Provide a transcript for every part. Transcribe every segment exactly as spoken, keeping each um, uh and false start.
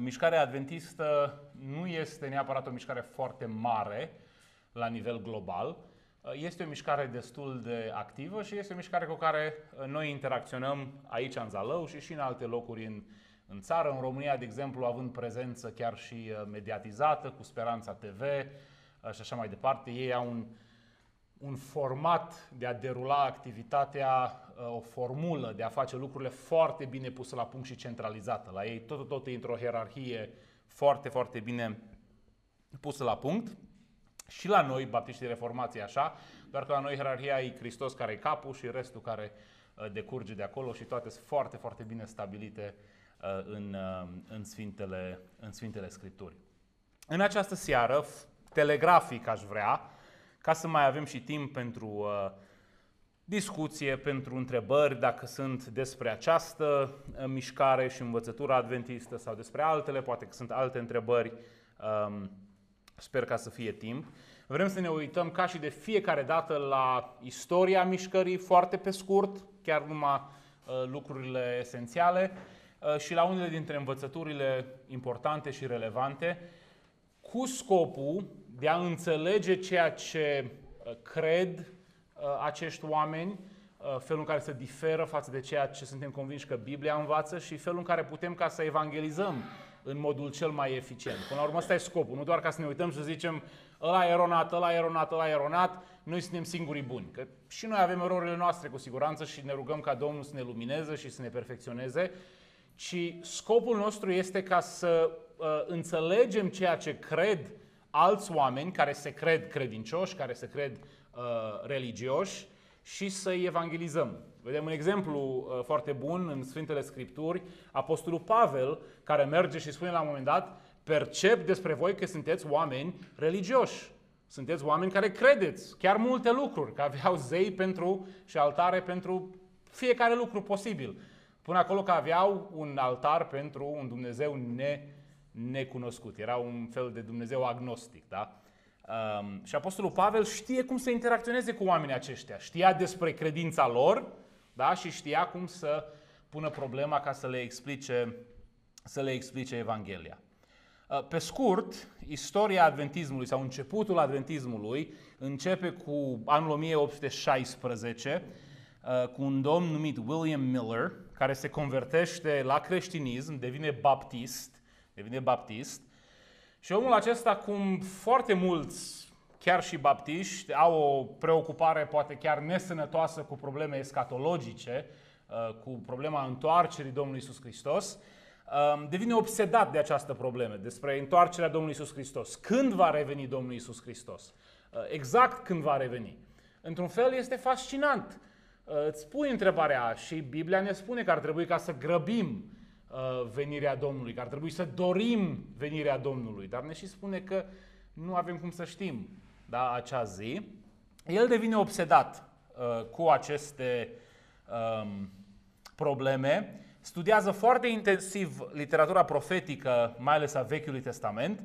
Mișcarea adventistă nu este neapărat o mișcare foarte mare la nivel global. Este o mișcare destul de activă și este o mișcare cu care noi interacționăm aici în Zalău și și în alte locuri în, în țară. În România, de exemplu, având prezență chiar și mediatizată, cu Speranța T V și așa mai departe. Ei au un, un format de a derula activitatea, o formulă de a face lucrurile foarte bine pusă la punct și centralizată. La ei tot, tot e într-o hierarhie foarte, foarte bine pusă la punct. Și la noi, baptiștii reformații, așa, doar că la noi ierarhia e Hristos care e capul și restul care decurge de acolo și toate sunt foarte, foarte bine stabilite în, în, Sfintele, în Sfintele Scripturi. În această seară, telegrafic aș vrea, ca să mai avem și timp pentru uh, discuție, pentru întrebări, dacă sunt despre această uh, mișcare și învățătura adventistă sau despre altele, poate că sunt alte întrebări. Um, Sper ca să fie timp. Vrem să ne uităm ca și de fiecare dată la istoria mișcării, foarte pe scurt, chiar numai uh, lucrurile esențiale uh, și la unele dintre învățăturile importante și relevante, cu scopul de a înțelege ceea ce uh, cred uh, acești oameni, uh, felul în care se diferă față de ceea ce suntem convinși că Biblia învață și felul în care putem ca să evangelizăm în modul cel mai eficient. Până la urmă, ăsta e scopul, nu doar ca să ne uităm și să zicem ăla e eronat, ăla e eronat, ăla e eronat, noi suntem singurii buni. Că și noi avem erorile noastre cu siguranță și ne rugăm ca Domnul să ne lumineze și să ne perfecționeze, ci scopul nostru este ca să uh, înțelegem ceea ce cred alți oameni care se cred credincioși, care se cred uh, religioși și să-i evangelizăm. Vedem un exemplu uh, foarte bun în Sfintele Scripturi, Apostolul Pavel, care merge și spune la un moment dat: percep despre voi că sunteți oameni religioși. Sunteți oameni care credeți chiar multe lucruri, că aveau zei pentru și altare pentru fiecare lucru posibil. Până acolo că aveau un altar pentru un Dumnezeu ne, necunoscut. Era un fel de Dumnezeu agnostic, da? Um, și Apostolul Pavel știe cum să interacționeze cu oamenii aceștia. Știa despre credința lor, da? Și știa cum să pună problema ca să le explice, să le explice Evanghelia. Pe scurt, istoria adventismului sau începutul adventismului începe cu anul o mie opt sute șaisprezece cu un domn numit William Miller, care se convertește la creștinism, devine baptist, devine baptist. Și omul acesta, cum foarte mulți, chiar și baptiști, au o preocupare poate chiar nesănătoasă cu probleme escatologice, cu problema întoarcerii Domnului Iisus Hristos, devine obsedat de această problemă, despre întoarcerea Domnului Iisus Hristos. Când va reveni Domnul Iisus Hristos? Exact când va reveni. Într-un fel este fascinant. Îți pui întrebarea și Biblia ne spune că ar trebui ca să grăbim venirea Domnului, că ar trebui să dorim venirea Domnului, dar ne și spune că nu avem cum să știm, da, acea zi. El devine obsedat uh, cu aceste um, probleme, studiază foarte intensiv literatura profetică, mai ales a Vechiului Testament,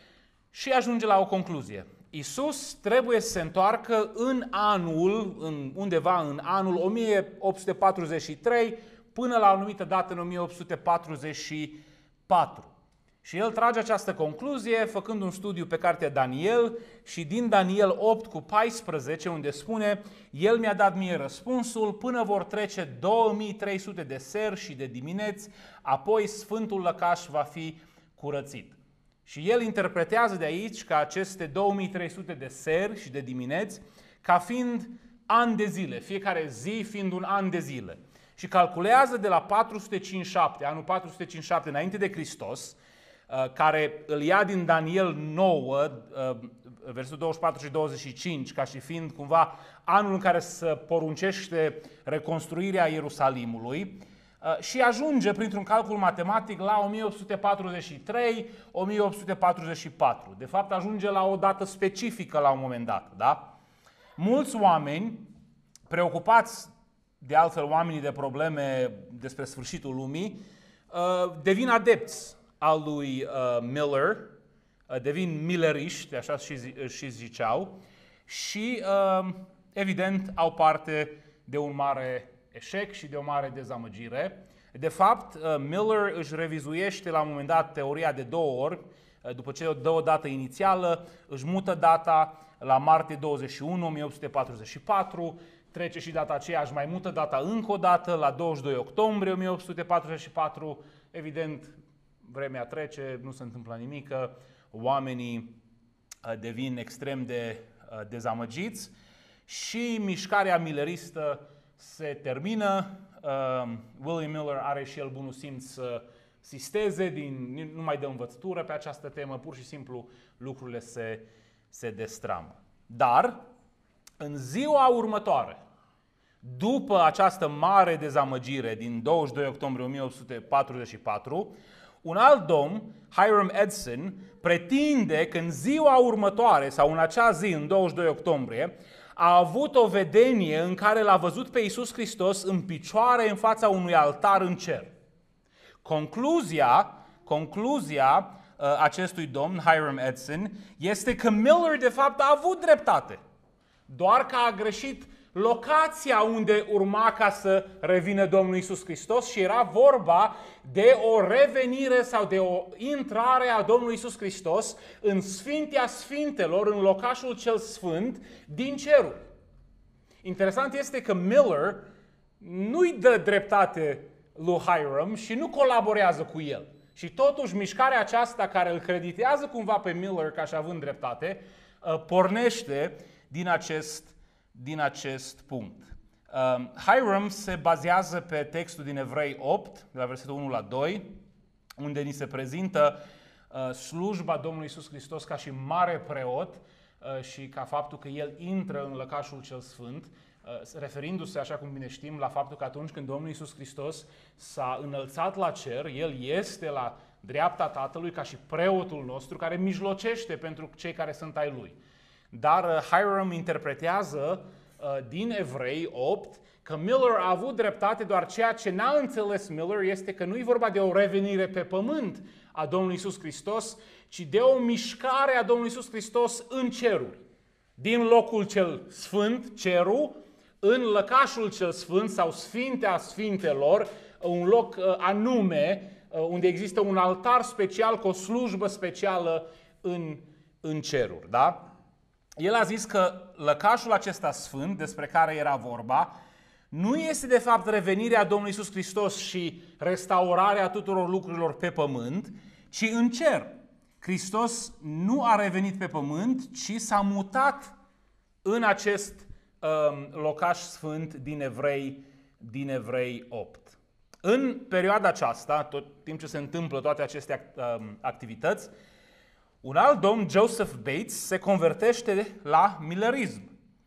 și ajunge la o concluzie. Iisus trebuie să se întoarcă în anul, în, undeva în anul o mie opt sute patruzeci și trei, până la o anumită dată în o mie opt sute patruzeci și patru. Și el trage această concluzie făcând un studiu pe cartea Daniel și din Daniel opt cu paisprezece, unde spune: El mi-a dat mie răspunsul, până vor trece două mii trei sute de seri și de dimineți, apoi Sfântul Lăcaș va fi curățit. Și el interpretează de aici că aceste două mii trei sute de seri și de dimineți ca fiind ani de zile, fiecare zi fiind un an de zile. Și calculează de la patru sute cincizeci și șapte, anul patru sute cincizeci și șapte înainte de Hristos, care îl ia din Daniel nouă, versetul douăzeci și patru și douăzeci și cinci, ca și fiind cumva anul în care se poruncește reconstruirea Ierusalimului, și ajunge printr-un calcul matematic la o mie opt sute patruzeci și trei - o mie opt sute patruzeci și patru. De fapt, ajunge la o dată specifică la un moment dat. Da? Mulți oameni, preocupați de altfel oamenii de probleme despre sfârșitul lumii, devin adepți al lui Miller, devin milleriști, așa și ziceau, și evident au parte de un mare eșec și de o mare dezamăgire. De fapt, Miller își revizuiește la un moment dat teoria de două ori, după ce dă o dată inițială, își mută data la martie douăzeci și unu o mie opt sute patruzeci și patru, trece și data aceea, își mai mută data încă o dată la douăzeci și doi octombrie o mie opt sute patruzeci și patru. Evident, vremea trece, nu se întâmplă nimic, oamenii devin extrem de dezamăgiți și mișcarea milleristă se termină. William Miller are și el bunul simț să sisteze, din, nu mai dă învățătură pe această temă, pur și simplu lucrurile se, se destramă. Dar, în ziua următoare, după această mare dezamăgire din douăzeci și doi octombrie o mie opt sute patruzeci și patru, un alt domn, Hiram Edson, pretinde că în ziua următoare sau în acea zi, în douăzeci și doi octombrie, a avut o vedenie în care l-a văzut pe Iisus Hristos în picioare în fața unui altar în cer. Concluzia, concluzia uh, acestui domn, Hiram Edson, este că Miller de fapt a avut dreptate, doar că a greșit locația unde urma ca să revină Domnul Iisus Hristos și era vorba de o revenire sau de o intrare a Domnului Iisus Hristos în Sfintea Sfintelor, în locașul cel sfânt din cerul. Interesant este că Miller nu-i dă dreptate lui Hiram și nu colaborează cu el. Și totuși mișcarea aceasta care îl creditează cumva pe Miller ca și având dreptate, pornește din acest din acest punct. Uh, Hiram se bazează pe textul din Evrei opt, de la versetul unu la doi, unde ni se prezintă uh, slujba Domnului Iisus Hristos ca și mare preot uh, și ca faptul că El intră în lăcașul cel sfânt, uh, referindu-se, așa cum bine știm, la faptul că atunci când Domnul Iisus Hristos s-a înălțat la cer, El este la dreapta Tatălui ca și preotul nostru care mijlocește pentru cei care sunt ai Lui. Dar uh, Hiram interpretează uh, din Evrei opt că Miller a avut dreptate, doar ceea ce n-a înțeles Miller este că nu e vorba de o revenire pe pământ a Domnului Iisus Hristos, ci de o mișcare a Domnului Iisus Hristos în ceruri. Din locul cel sfânt, cerul, în lăcașul cel sfânt sau Sfintea Sfintelor, un loc uh, anume uh, unde există un altar special cu o slujbă specială în, în ceruri. Da? El a zis că lăcașul acesta sfânt, despre care era vorba, nu este de fapt revenirea Domnului Iisus Hristos și restaurarea tuturor lucrurilor pe pământ, ci în cer. Hristos nu a revenit pe pământ, ci s-a mutat în acest um, locaș sfânt din Evrei, din Evrei opt. În perioada aceasta, tot timp ce se întâmplă toate aceste um, activități, un alt domn, Joseph Bates, se convertește la millerism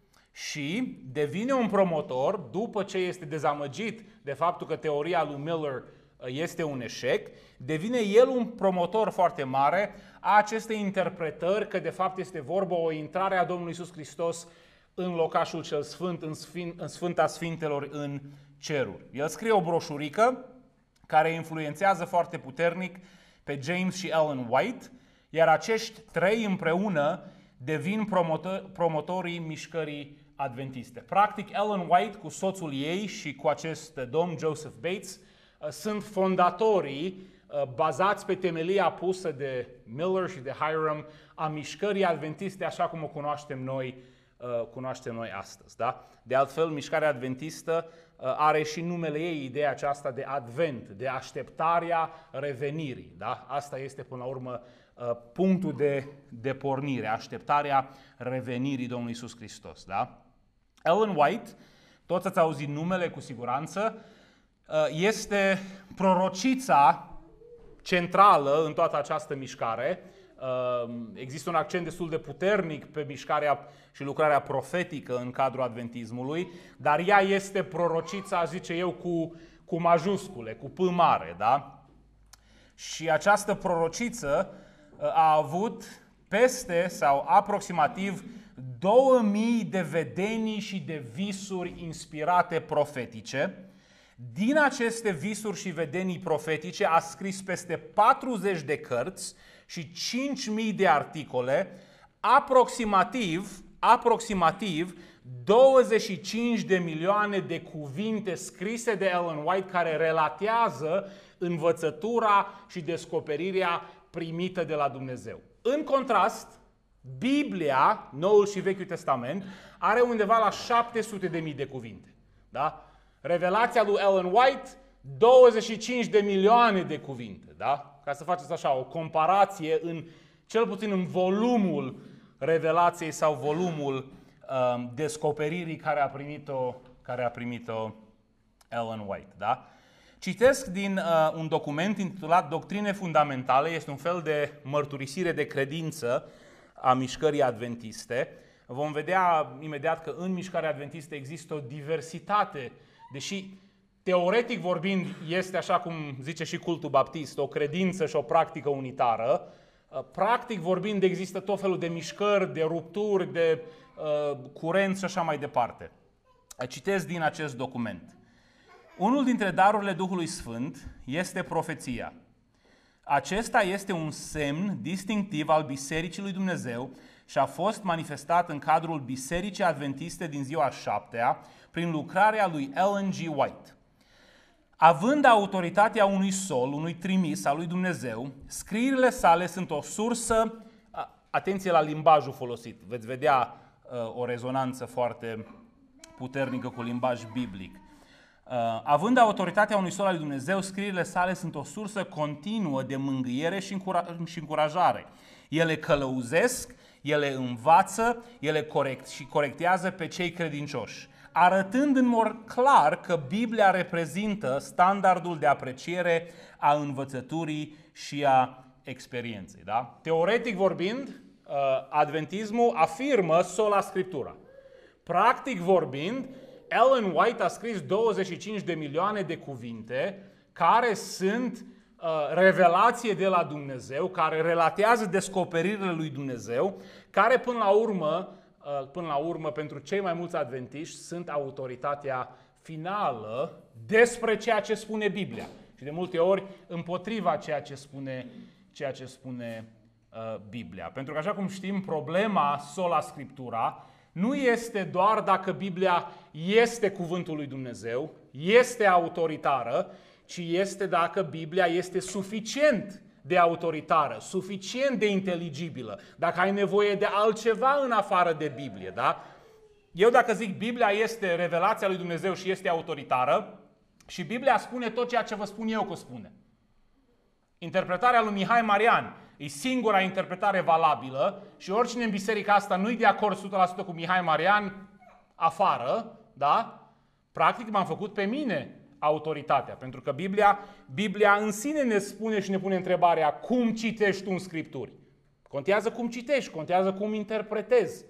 și devine un promotor după ce este dezamăgit de faptul că teoria lui Miller este un eșec, devine el un promotor foarte mare a acestei interpretări că de fapt este vorba o intrare a Domnului Iisus Hristos în locașul cel sfânt, în, Sfânt, în Sfânta Sfintelor, în ceruri. El scrie o broșurică care influențează foarte puternic pe James și Ellen White, iar acești trei împreună devin promotor, promotorii mișcării adventiste. Practic, Ellen White cu soțul ei și cu acest domn Joseph Bates sunt fondatorii bazați pe temelia pusă de Miller și de Hiram a mișcării adventiste așa cum o cunoaștem noi, cunoaștem noi astăzi. Da? De altfel, mișcarea adventistă are și numele ei, ideea aceasta de advent, de așteptarea revenirii. Da? Asta este până la urmă punctul de, de pornire, așteptarea revenirii Domnului Iisus Hristos. Da? Ellen White, toți ați auzit numele cu siguranță, este prorocița centrală în toată această mișcare. Există un accent destul de puternic pe mișcarea și lucrarea profetică în cadrul adventismului, dar ea este prorocița, zice eu, cu, cu majuscule, cu P mare. Da? Și această prorociță a avut peste sau aproximativ două mii de vedenii și de visuri inspirate profetice. Din aceste visuri și vedenii profetice a scris peste patruzeci de cărți și cinci mii de articole, aproximativ, aproximativ douăzeci și cinci de milioane de cuvinte scrise de Ellen White care relatează învățătura și descoperirea primită de la Dumnezeu. În contrast, Biblia, Noul și Vechiul Testament, are undeva la șapte sute de mii de cuvinte. Da? Revelația lui Ellen White, douăzeci și cinci de milioane de cuvinte. Da? Ca să faceți așa o comparație, în, cel puțin în volumul revelației sau volumul um, descoperirii care a primit-o, care a primit-o Ellen White. Da? Citesc din uh, un document intitulat Doctrine fundamentale, este un fel de mărturisire de credință a mișcării adventiste. Vom vedea imediat că în mișcarea adventistă există o diversitate, deși teoretic vorbind este, așa cum zice și cultul baptist, o credință și o practică unitară. Practic vorbind există tot felul de mișcări, de rupturi, de uh, curenți și așa mai departe. Citez din acest document. Unul dintre darurile Duhului Sfânt este profeția. Acesta este un semn distinctiv al Bisericii lui Dumnezeu și a fost manifestat în cadrul Bisericii Adventiste din ziua a șaptea prin lucrarea lui Ellen G. White. Având autoritatea unui sol, unui trimis al lui Dumnezeu, scrierile sale sunt o sursă, atenție la limbajul folosit, veți vedea uh, o rezonanță foarte puternică cu limbaj biblic. Uh, având autoritatea unui sol al lui Dumnezeu, scrierile sale sunt o sursă continuă de mângâiere și, încura- și încurajare. Ele călăuzesc, ele învață, ele corect și corectează pe cei credincioși, arătând în mod clar că Biblia reprezintă standardul de apreciere a învățăturii și a experienței. Da? Teoretic vorbind, adventismul afirmă sola Scriptura. Practic vorbind, Ellen White a scris douăzeci și cinci de milioane de cuvinte care sunt uh, revelație de la Dumnezeu, care relatează descoperirile lui Dumnezeu, care până la urmă, uh, până la urmă pentru cei mai mulți adventiști sunt autoritatea finală despre ceea ce spune Biblia. Și de multe ori împotriva ceea ce spune, ceea ce spune uh, Biblia. Pentru că așa cum știm, problema sola Scriptura nu este doar dacă Biblia este cuvântul lui Dumnezeu, este autoritară, ci este dacă Biblia este suficient de autoritară, suficient de inteligibilă, dacă ai nevoie de altceva în afară de Biblie. Da? Eu dacă zic Biblia este revelația lui Dumnezeu și este autoritară, și Biblia spune tot ceea ce vă spun eu că spune. Interpretarea lui Mihai Marian e singura interpretare valabilă și oricine în biserica asta nu-i de acord o sută la sută cu Mihai Marian, afară, da? Practic m-am făcut pe mine autoritatea, pentru că Biblia, Biblia în sine ne spune și ne pune întrebarea cum citești tu în Scripturi. Contează cum citești, contează cum interpretezi.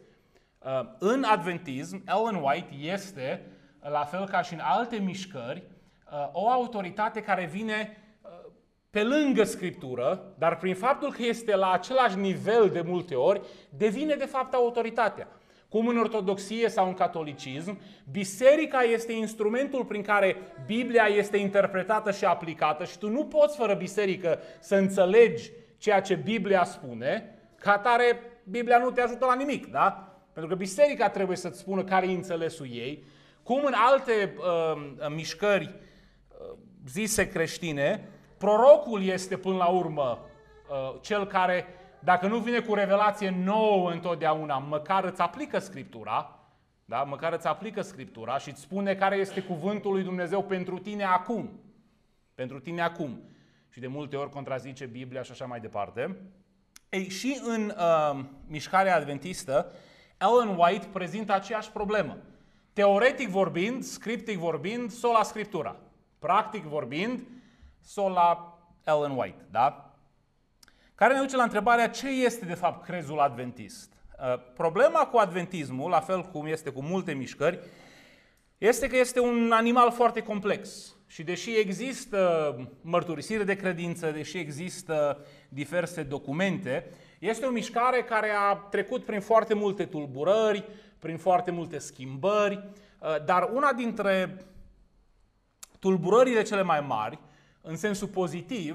În adventism, Ellen White este, la fel ca și în alte mișcări, o autoritate care vine pe lângă Scriptură, dar prin faptul că este la același nivel de multe ori, devine de fapt autoritatea. Cum în ortodoxie sau în catolicism, biserica este instrumentul prin care Biblia este interpretată și aplicată și tu nu poți fără biserică să înțelegi ceea ce Biblia spune, ca atare Biblia nu te ajută la nimic, da? Pentru că biserica trebuie să-ți spună care e înțelesul ei. Cum în alte uh, mișcări uh, zise creștine, prorocul este până la urmă uh, cel care, dacă nu vine cu revelație nouă întotdeauna, măcar îți aplică Scriptura, da? Măcar îți aplică Scriptura și îți spune care este cuvântul lui Dumnezeu pentru tine acum. Pentru tine acum. Și de multe ori contrazice Biblia și așa mai departe. Ei, și în uh, mișcarea adventistă, Ellen White prezintă aceeași problemă. Teoretic vorbind, scriptic vorbind, sola Scriptura. Practic vorbind, sola Ellen White, da? Care ne duce la întrebarea ce este de fapt crezul adventist. Uh, problema cu adventismul, la fel cum este cu multe mișcări, este că este un animal foarte complex. Și deși există mărturisire de credință, deși există diverse documente, este o mișcare care a trecut prin foarte multe tulburări, prin foarte multe schimbări, dar una dintre tulburările cele mai mari, în sensul pozitiv,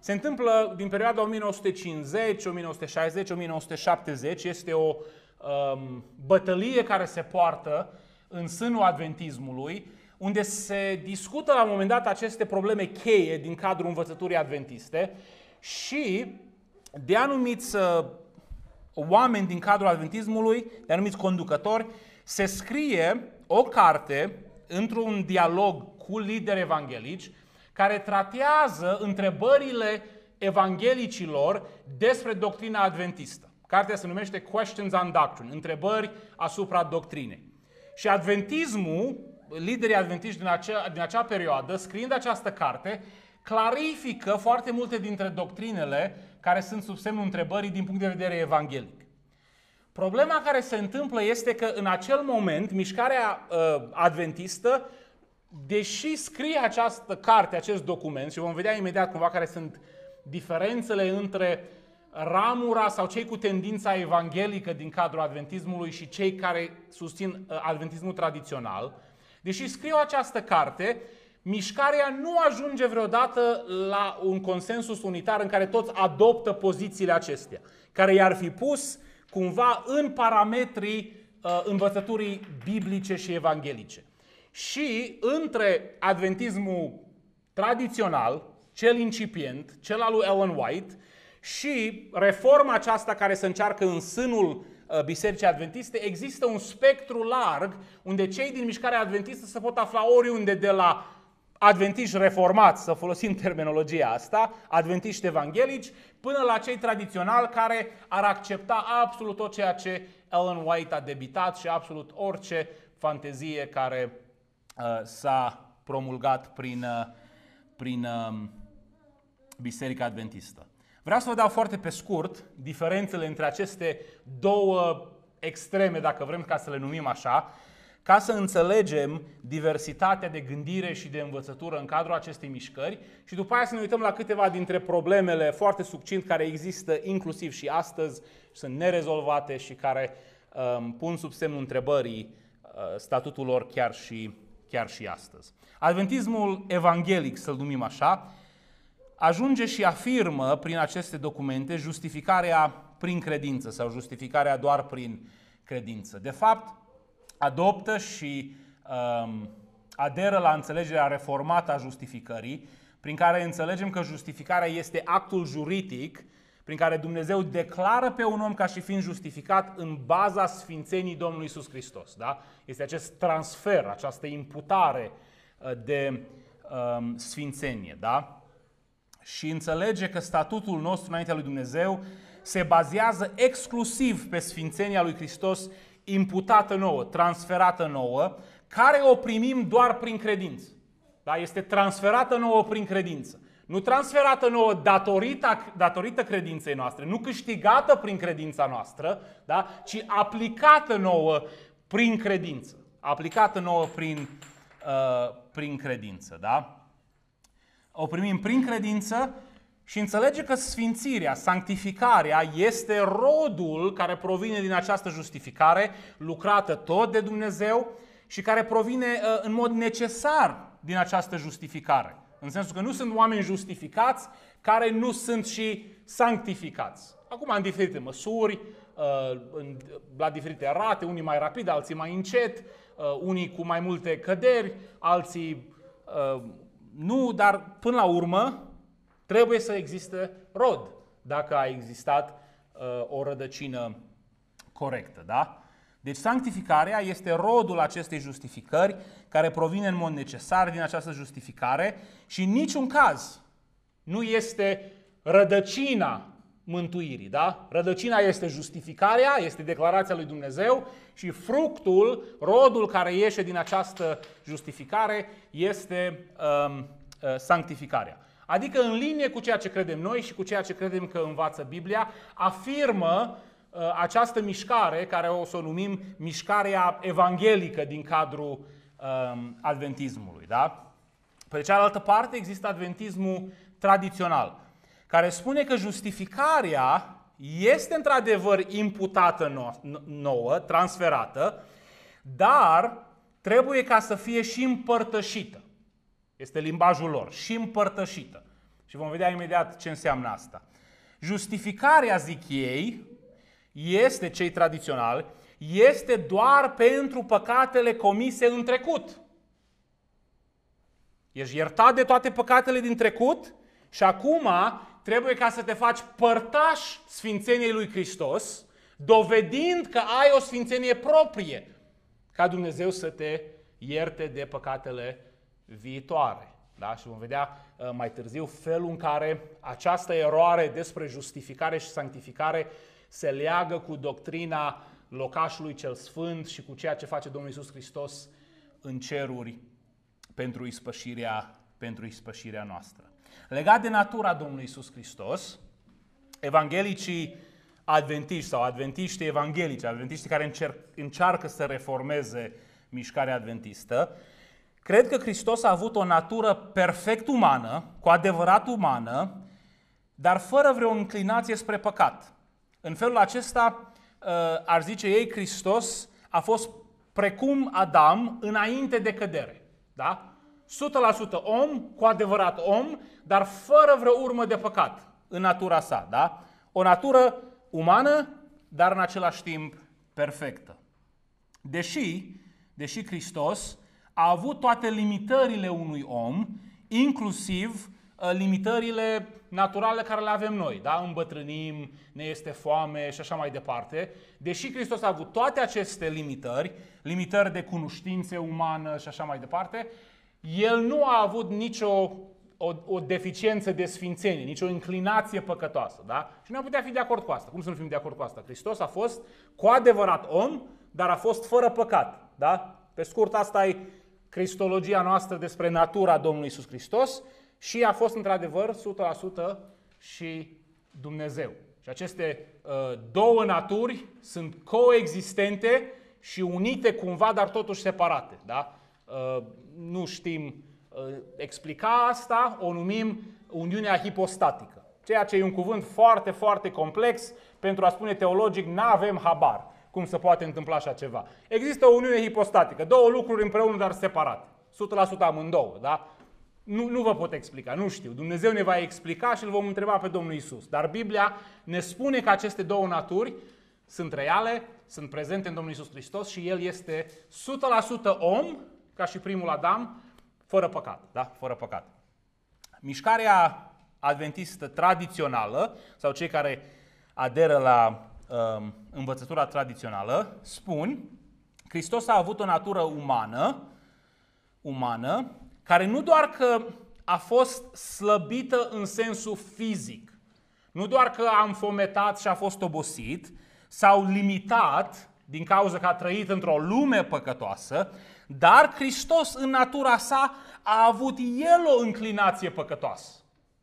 se întâmplă din perioada o mie nouă sute cincizeci, o mie nouă sute șaizeci, o mie nouă sute șaptezeci. Este o um, bătălie care se poartă în sânul adventismului, unde se discută la un moment dat aceste probleme cheie din cadrul învățăturii adventiste și de anumiți uh, oameni din cadrul adventismului, de anumiți conducători, se scrie o carte într-un dialog cu lideri evanghelici care tratează întrebările evanghelicilor despre doctrina adventistă. Cartea se numește Questions on Doctrine, întrebări asupra doctrinei. Și adventismul, liderii adventiști din acea, din acea perioadă, scriind această carte, clarifică foarte multe dintre doctrinele care sunt sub semnul întrebării din punct de vedere evanghelic. Problema care se întâmplă este că în acel moment mișcarea uh, adventistă, deși scrie această carte, acest document, și vom vedea imediat cumva care sunt diferențele între ramura sau cei cu tendința evanghelică din cadrul adventismului și cei care susțin uh, adventismul tradițional, deși scriu această carte, mișcarea nu ajunge vreodată la un consensus unitar în care toți adoptă pozițiile acestea, care i-ar fi pus cumva în parametrii uh, învățăturii biblice și evanghelice. Și între adventismul tradițional, cel incipient, cel al lui Ellen White, și reforma aceasta care se încearcă în sânul uh, Bisericii Adventiste, există un spectru larg unde cei din mișcarea adventistă se pot afla oriunde, de la adventiști reformați, să folosim terminologia asta, adventiști evanghelici, până la cei tradiționali care ar accepta absolut tot ceea ce Ellen White a debitat și absolut orice fantezie care uh, s-a promulgat prin, uh, prin uh, Biserica Adventistă. Vreau să vă dau foarte pe scurt diferențele între aceste două extreme, dacă vrem ca să le numim așa, ca să înțelegem diversitatea de gândire și de învățătură în cadrul acestei mișcări și după aia să ne uităm la câteva dintre problemele foarte succint care există inclusiv și astăzi, sunt nerezolvate și care um, pun sub semnul întrebării uh, statutul lor chiar și, chiar și astăzi. Adventismul evanghelic, să-l numim așa, ajunge și afirmă prin aceste documente justificarea prin credință sau justificarea doar prin credință. De fapt, adoptă și um, aderă la înțelegerea reformată a justificării, prin care înțelegem că justificarea este actul juridic prin care Dumnezeu declară pe un om ca și fiind justificat în baza sfințenii Domnului Iisus Hristos. Da? Este acest transfer, această imputare de um, sfințenie. Da? Și înțelege că statutul nostru înaintea lui Dumnezeu se bazează exclusiv pe sfințenia lui Hristos imputată nouă, transferată nouă, care o primim doar prin credință. Da? Este transferată nouă prin credință. Nu transferată nouă datorită, datorită credinței noastre, nu câștigată prin credința noastră, da? Ci aplicată nouă prin credință. Aplicată nouă prin, uh, prin credință. Da? O primim prin credință și înțelege că sfințirea, sanctificarea este rodul care provine din această justificare, lucrată tot de Dumnezeu și care provine uh, în mod necesar din această justificare. În sensul că nu sunt oameni justificați care nu sunt și sanctificați. Acum, în diferite măsuri, uh, în, la diferite rate, unii mai rapid, alții mai încet, uh, unii cu mai multe căderi, alții uh, nu, dar până la urmă trebuie să existe rod, dacă a existat uh, o rădăcină corectă. Da? Deci sanctificarea este rodul acestei justificări care provine în mod necesar din această justificare și în niciun caz nu este rădăcina mântuirii. Da? Rădăcina este justificarea, este declarația lui Dumnezeu și fructul, rodul care ieșe din această justificare este um, uh, sanctificarea. Adică în linie cu ceea ce credem noi și cu ceea ce credem că învață Biblia, afirmă uh, această mișcare, care o să o numim mișcarea evanghelică din cadrul uh, adventismului. Da? Pe cealaltă parte există adventismul tradițional, care spune că justificarea este într-adevăr imputată nouă, transferată, dar trebuie ca să fie și împărtășită. Este limbajul lor, și împărtășită. Și Și vom vedea imediat ce înseamnă asta. Justificarea, zic ei, este, cei tradiționali, este doar pentru păcatele comise în trecut. Ești iertat de toate păcatele din trecut și acum trebuie ca să te faci părtaș sfințeniei lui Hristos, dovedind că ai o sfințenie proprie, ca Dumnezeu să te ierte de păcatele viitoare. Da? Și vom vedea uh, mai târziu felul în care această eroare despre justificare și sanctificare se leagă cu doctrina locașului cel sfânt și cu ceea ce face Domnul Iisus Hristos în ceruri pentru ispășirea, pentru ispășirea noastră. Legat de natura Domnului Iisus Hristos, evanghelicii adventiști sau adventiștii evanghelici, adventiștii care încerc, încearcă să reformeze mișcarea adventistă, cred că Hristos a avut o natură perfect umană, cu adevărat umană, dar fără vreo înclinație spre păcat. În felul acesta, ar zice ei, Hristos a fost precum Adam înainte de cădere. Da? o sută la sută om, cu adevărat om, dar fără vreo urmă de păcat în natura sa. Da? O natură umană, dar în același timp perfectă. Deși, deși Hristos a avut toate limitările unui om, inclusiv limitările naturale care le avem noi, da? Îmbătrânim, ne este foame și așa mai departe. Deși Hristos a avut toate aceste limitări, limitări de cunoștințe umană și așa mai departe, El nu a avut nicio o, o deficiență de sfințenie, nicio inclinație păcătoasă. Da? Și nu am putea fi de acord cu asta. Cum să nu fim de acord cu asta? Hristos a fost cu adevărat om, dar a fost fără păcat. Da? Pe scurt, asta e cristologia noastră despre natura Domnului Iisus Hristos. Și a fost într-adevăr o sută la sută și Dumnezeu. Și aceste uh, două naturi sunt coexistente și unite cumva, dar totuși separate. Da? Uh, nu știm uh, explica asta, o numim uniunea hipostatică. Ceea ce e un cuvânt foarte, foarte complex, pentru a spune teologic, n-avem habar cum se poate întâmpla așa ceva. Există o uniune hipostatică, două lucruri împreună, dar separate. o sută la sută amândouă, da? Nu, nu vă pot explica, nu știu. Dumnezeu ne va explica și îl vom întreba pe Domnul Iisus. Dar Biblia ne spune că aceste două naturi sunt reale, sunt prezente în Domnul Iisus Hristos și El este o sută la sută om, ca și primul Adam, fără păcat. Da? Fără păcat. Mișcarea adventistă tradițională, sau cei care aderă la uh, învățătura tradițională, spun: Hristos a avut o natură umană, umană, care nu doar că a fost slăbită în sensul fizic, nu doar că a înfometat și a fost obosit, sau limitat din cauza că a trăit într-o lume păcătoasă, dar Hristos în natura sa a avut El o înclinație păcătoasă.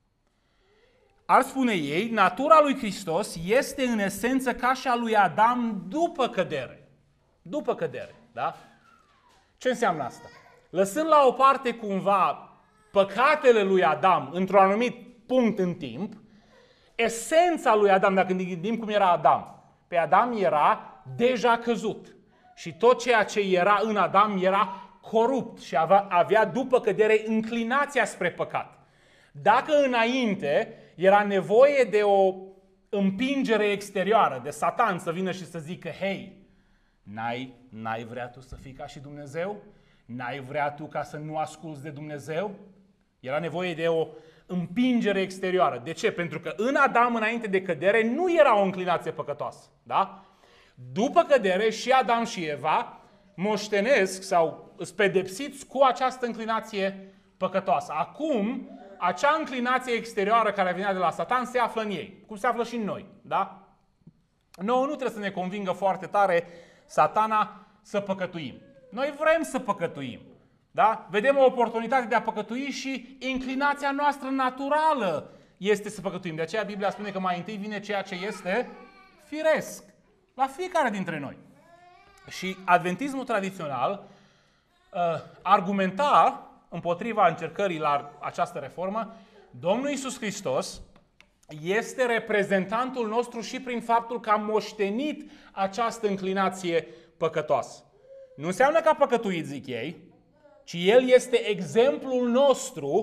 Ar spune ei, natura lui Hristos este în esență ca și a lui Adam după cădere. După cădere, da? Ce înseamnă asta? Lăsând la o parte cumva păcatele lui Adam într-un anumit punct în timp, esența lui Adam, dacă ne gândim cum era Adam, pe Adam era deja căzut. Și tot ceea ce era în Adam era corupt și avea, avea după cădere înclinația spre păcat. Dacă înainte era nevoie de o împingere exterioară, de Satan să vină și să zică: hei, n-ai, n-ai vrea tu să fii ca și Dumnezeu? N-ai vrea tu ca să nu asculți de Dumnezeu? Era nevoie de o împingere exterioară. De ce? Pentru că în Adam, înainte de cădere, nu era o înclinație păcătoasă. Da? După cădere, și Adam și Eva moștenesc sau sunt pedepsiți cu această înclinație păcătoasă. Acum, acea înclinație exterioară care venea de la Satan se află în ei, cum se află și în noi. Da? Nouă nu trebuie să ne convingă foarte tare Satana să păcătuim. Noi vrem să păcătuim. Da? Vedem o oportunitate de a păcătui și inclinația noastră naturală este să păcătuim. De aceea Biblia spune că mai întâi vine ceea ce este firesc la fiecare dintre noi. Și adventismul tradițional uh, argumenta împotriva încercării la această reformă: Domnul Iisus Hristos este reprezentantul nostru și prin faptul că a moștenit această înclinație păcătoasă. Nu înseamnă că a păcătuit, zic ei, ci El este exemplul nostru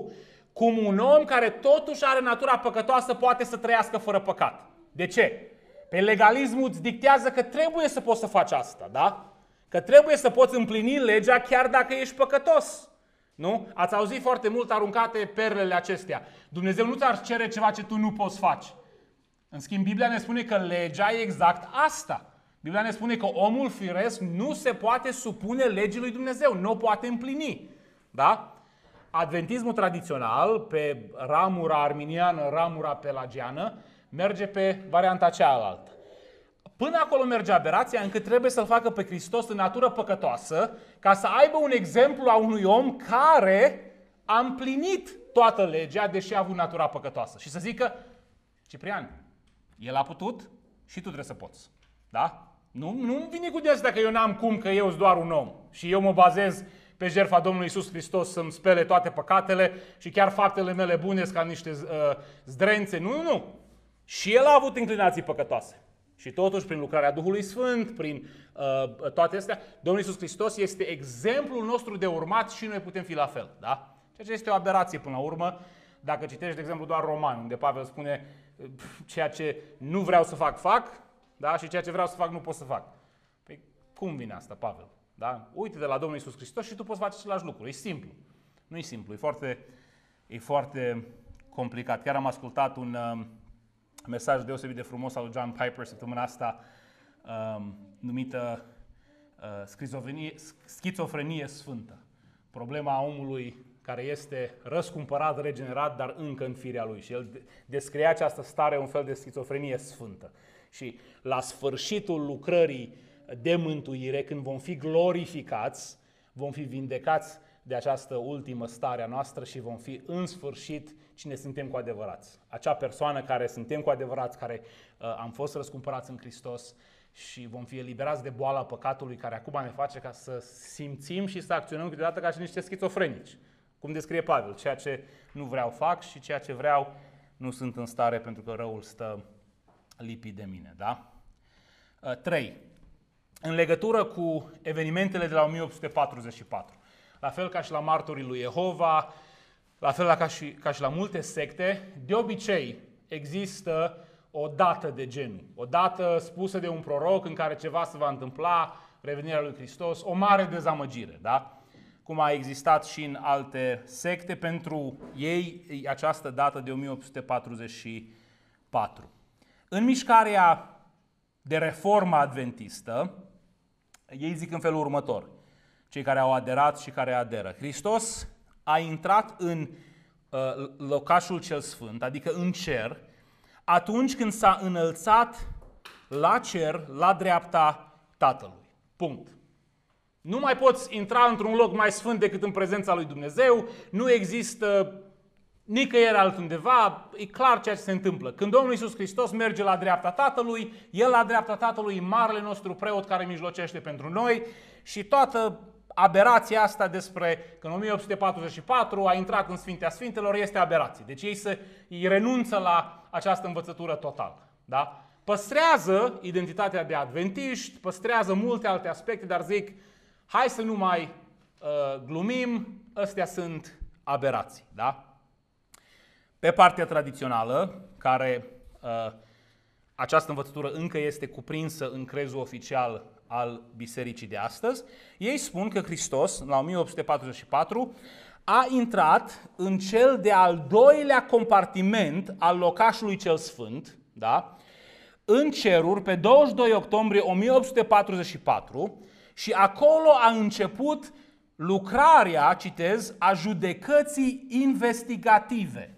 cum un om care totuși are natura păcătoasă poate să trăiască fără păcat. De ce? Pe legalismul îți dictează că trebuie să poți să faci asta, da? Că trebuie să poți împlini legea chiar dacă ești păcătos. Nu? Ați auzit foarte mult aruncate perlele acestea. Dumnezeu nu ți-ar cere ceva ce tu nu poți face. În schimb, Biblia ne spune că legea e exact asta. Biblia ne spune că omul firesc nu se poate supune legii lui Dumnezeu, nu o poate împlini. Da? Adventismul tradițional, pe ramura arminiană, ramura pelagiană, merge pe varianta cealaltă. Până acolo merge aberația încât trebuie să-L facă pe Hristos în natură păcătoasă ca să aibă un exemplu a unui om care a împlinit toată legea, deși a avut natura păcătoasă. Și să zică, Ciprian, el a putut și tu trebuie să poți. Da? Nu, nu vine cu de asta că eu n-am cum, că eu sunt doar un om și eu mă bazez pe jertfa Domnului Iisus Hristos să-mi spele toate păcatele și chiar faptele mele bune sunt ca niște uh, zdrențe. Nu, nu, nu. Și el a avut inclinații păcătoase. Și totuși, prin lucrarea Duhului Sfânt, prin uh, toate astea, Domnul Iisus Hristos este exemplul nostru de urmat și noi putem fi la fel. Da? Ceea ce este o aberație până la urmă. Dacă citești, de exemplu, doar Roman, unde Pavel spune ceea ce nu vreau să fac, fac, da? Și ceea ce vreau să fac, nu pot să fac. Păi cum vine asta, Pavel? Da? Uite de la Domnul Iisus Hristos și tu poți face același lucru. E simplu. Nu e simplu, e foarte, e foarte complicat. Chiar am ascultat un uh, mesaj deosebit de frumos al lui John Piper săptămâna asta, uh, numită uh, schizofrenie, schizofrenie sfântă. Problema omului care este răscumpărat, regenerat, dar încă în firea lui. Și el descrie această stare, un fel de schizofrenie sfântă. Și la sfârșitul lucrării de mântuire, când vom fi glorificați, vom fi vindecați de această ultimă stare a noastră și vom fi în sfârșit cine suntem cu adevărat. Acea persoană care suntem cu adevărat, care uh, am fost răscumpărați în Hristos și vom fi eliberați de boala păcatului care acum ne face ca să simțim și să acționăm câteodată ca și niște schizofrenici. Cum descrie Pavel, ceea ce nu vreau fac și ceea ce vreau nu sunt în stare pentru că răul stă lipit de mine. Da? trei. În legătură cu evenimentele de la o mie opt sute patruzeci și patru, la fel ca și la martorii lui Jehova, la fel ca și, ca și la multe secte, de obicei există o dată de genul, o dată spusă de un proroc în care ceva se va întâmpla, revenirea lui Hristos, o mare dezamăgire, da? Cum a existat și în alte secte, pentru ei această dată de o mie opt sute patruzeci și patru. În mișcarea de reformă adventistă, ei zic în felul următor, cei care au aderat și care aderă. Hristos a intrat în uh, locașul cel sfânt, adică în cer, atunci când s-a înălțat la cer, la dreapta Tatălui. Punct. Nu mai poți intra într-un loc mai sfânt decât în prezența lui Dumnezeu, nu există nicăieri altundeva, e clar ceea ce se întâmplă. Când Domnul Iisus Hristos merge la dreapta Tatălui, El la dreapta Tatălui e marele nostru preot care mijlocește pentru noi și toată aberația asta despre că în o mie opt sute patruzeci și patru a intrat în Sfintea Sfintelor este aberație. Deci ei, se, ei renunță la această învățătură totală. Da? Păstrează identitatea de adventiști, păstrează multe alte aspecte, dar zic, hai să nu mai uh, glumim, astea sunt aberații. Da? Pe partea tradițională, care uh, această învățătură încă este cuprinsă în crezul oficial al bisericii de astăzi, ei spun că Hristos, la o mie opt sute patruzeci și patru, a intrat în cel de-al doilea compartiment al locașului cel sfânt, da? În ceruri, pe douăzeci și doi octombrie o mie opt sute patruzeci și patru, și acolo a început lucrarea, citez, a judecății investigative.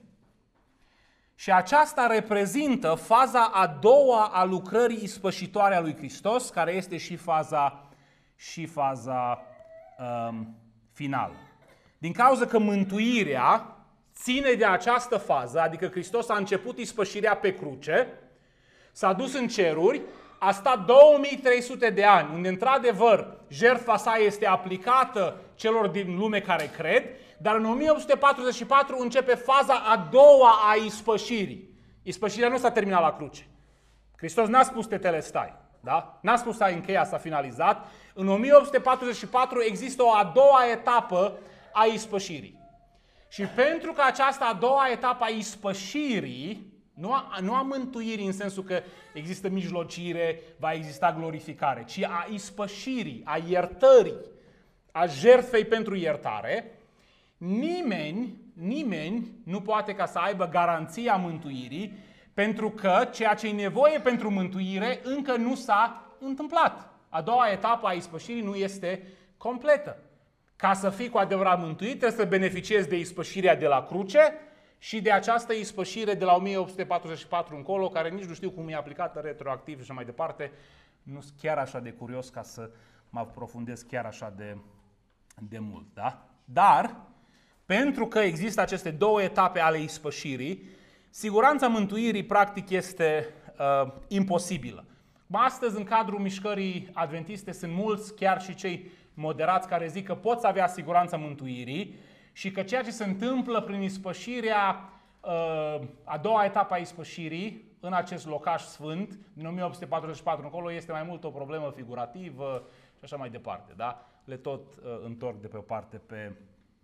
Și aceasta reprezintă faza a doua a lucrării ispășitoare a lui Hristos, care este și faza, și faza um, finală. Din cauza că mântuirea ține de această fază, adică Hristos a început ispășirea pe cruce, s-a dus în ceruri, a stat două mii trei sute de ani, unde într-adevăr jertfa sa este aplicată celor din lume care cred, dar în o mie opt sute patruzeci și patru începe faza a doua a ispășirii. Ispășirea nu s-a terminat la cruce. Hristos n-a spus tetelestai, da? N-a spus s-a încheiat, s-a finalizat. În o mie opt sute patruzeci și patru există o a doua etapă a ispășirii. Și pentru că această a doua etapă a ispășirii, nu a, nu a mântuirii în sensul că există mijlocire, va exista glorificare, ci a ispășirii, a iertării, a jertfei pentru iertare, nimeni, nimeni nu poate ca să aibă garanția mântuirii, pentru că ceea ce e nevoie pentru mântuire încă nu s-a întâmplat. A doua etapă a ispășirii nu este completă. Ca să fii cu adevărat mântuit, trebuie să beneficiezi de ispășirea de la cruce și de această ispășire de la o mie opt sute patruzeci și patru încolo, care nici nu știu cum e aplicată retroactiv și așa mai departe. Nu sunt chiar așa de curios ca să mă aprofundez chiar așa de, de mult. Da? Dar, pentru că există aceste două etape ale ispășirii, siguranța mântuirii practic este uh, imposibilă. Astăzi, în cadrul mișcării adventiste, sunt mulți, chiar și cei moderați, care zic că poți avea siguranța mântuirii și că ceea ce se întâmplă prin ispășirea, uh, a doua etapă a ispășirii, în acest locaș sfânt, din o mie opt sute patruzeci și patru încolo, este mai mult o problemă figurativă și așa mai departe. Da? Le tot uh, întorc de pe o parte pe,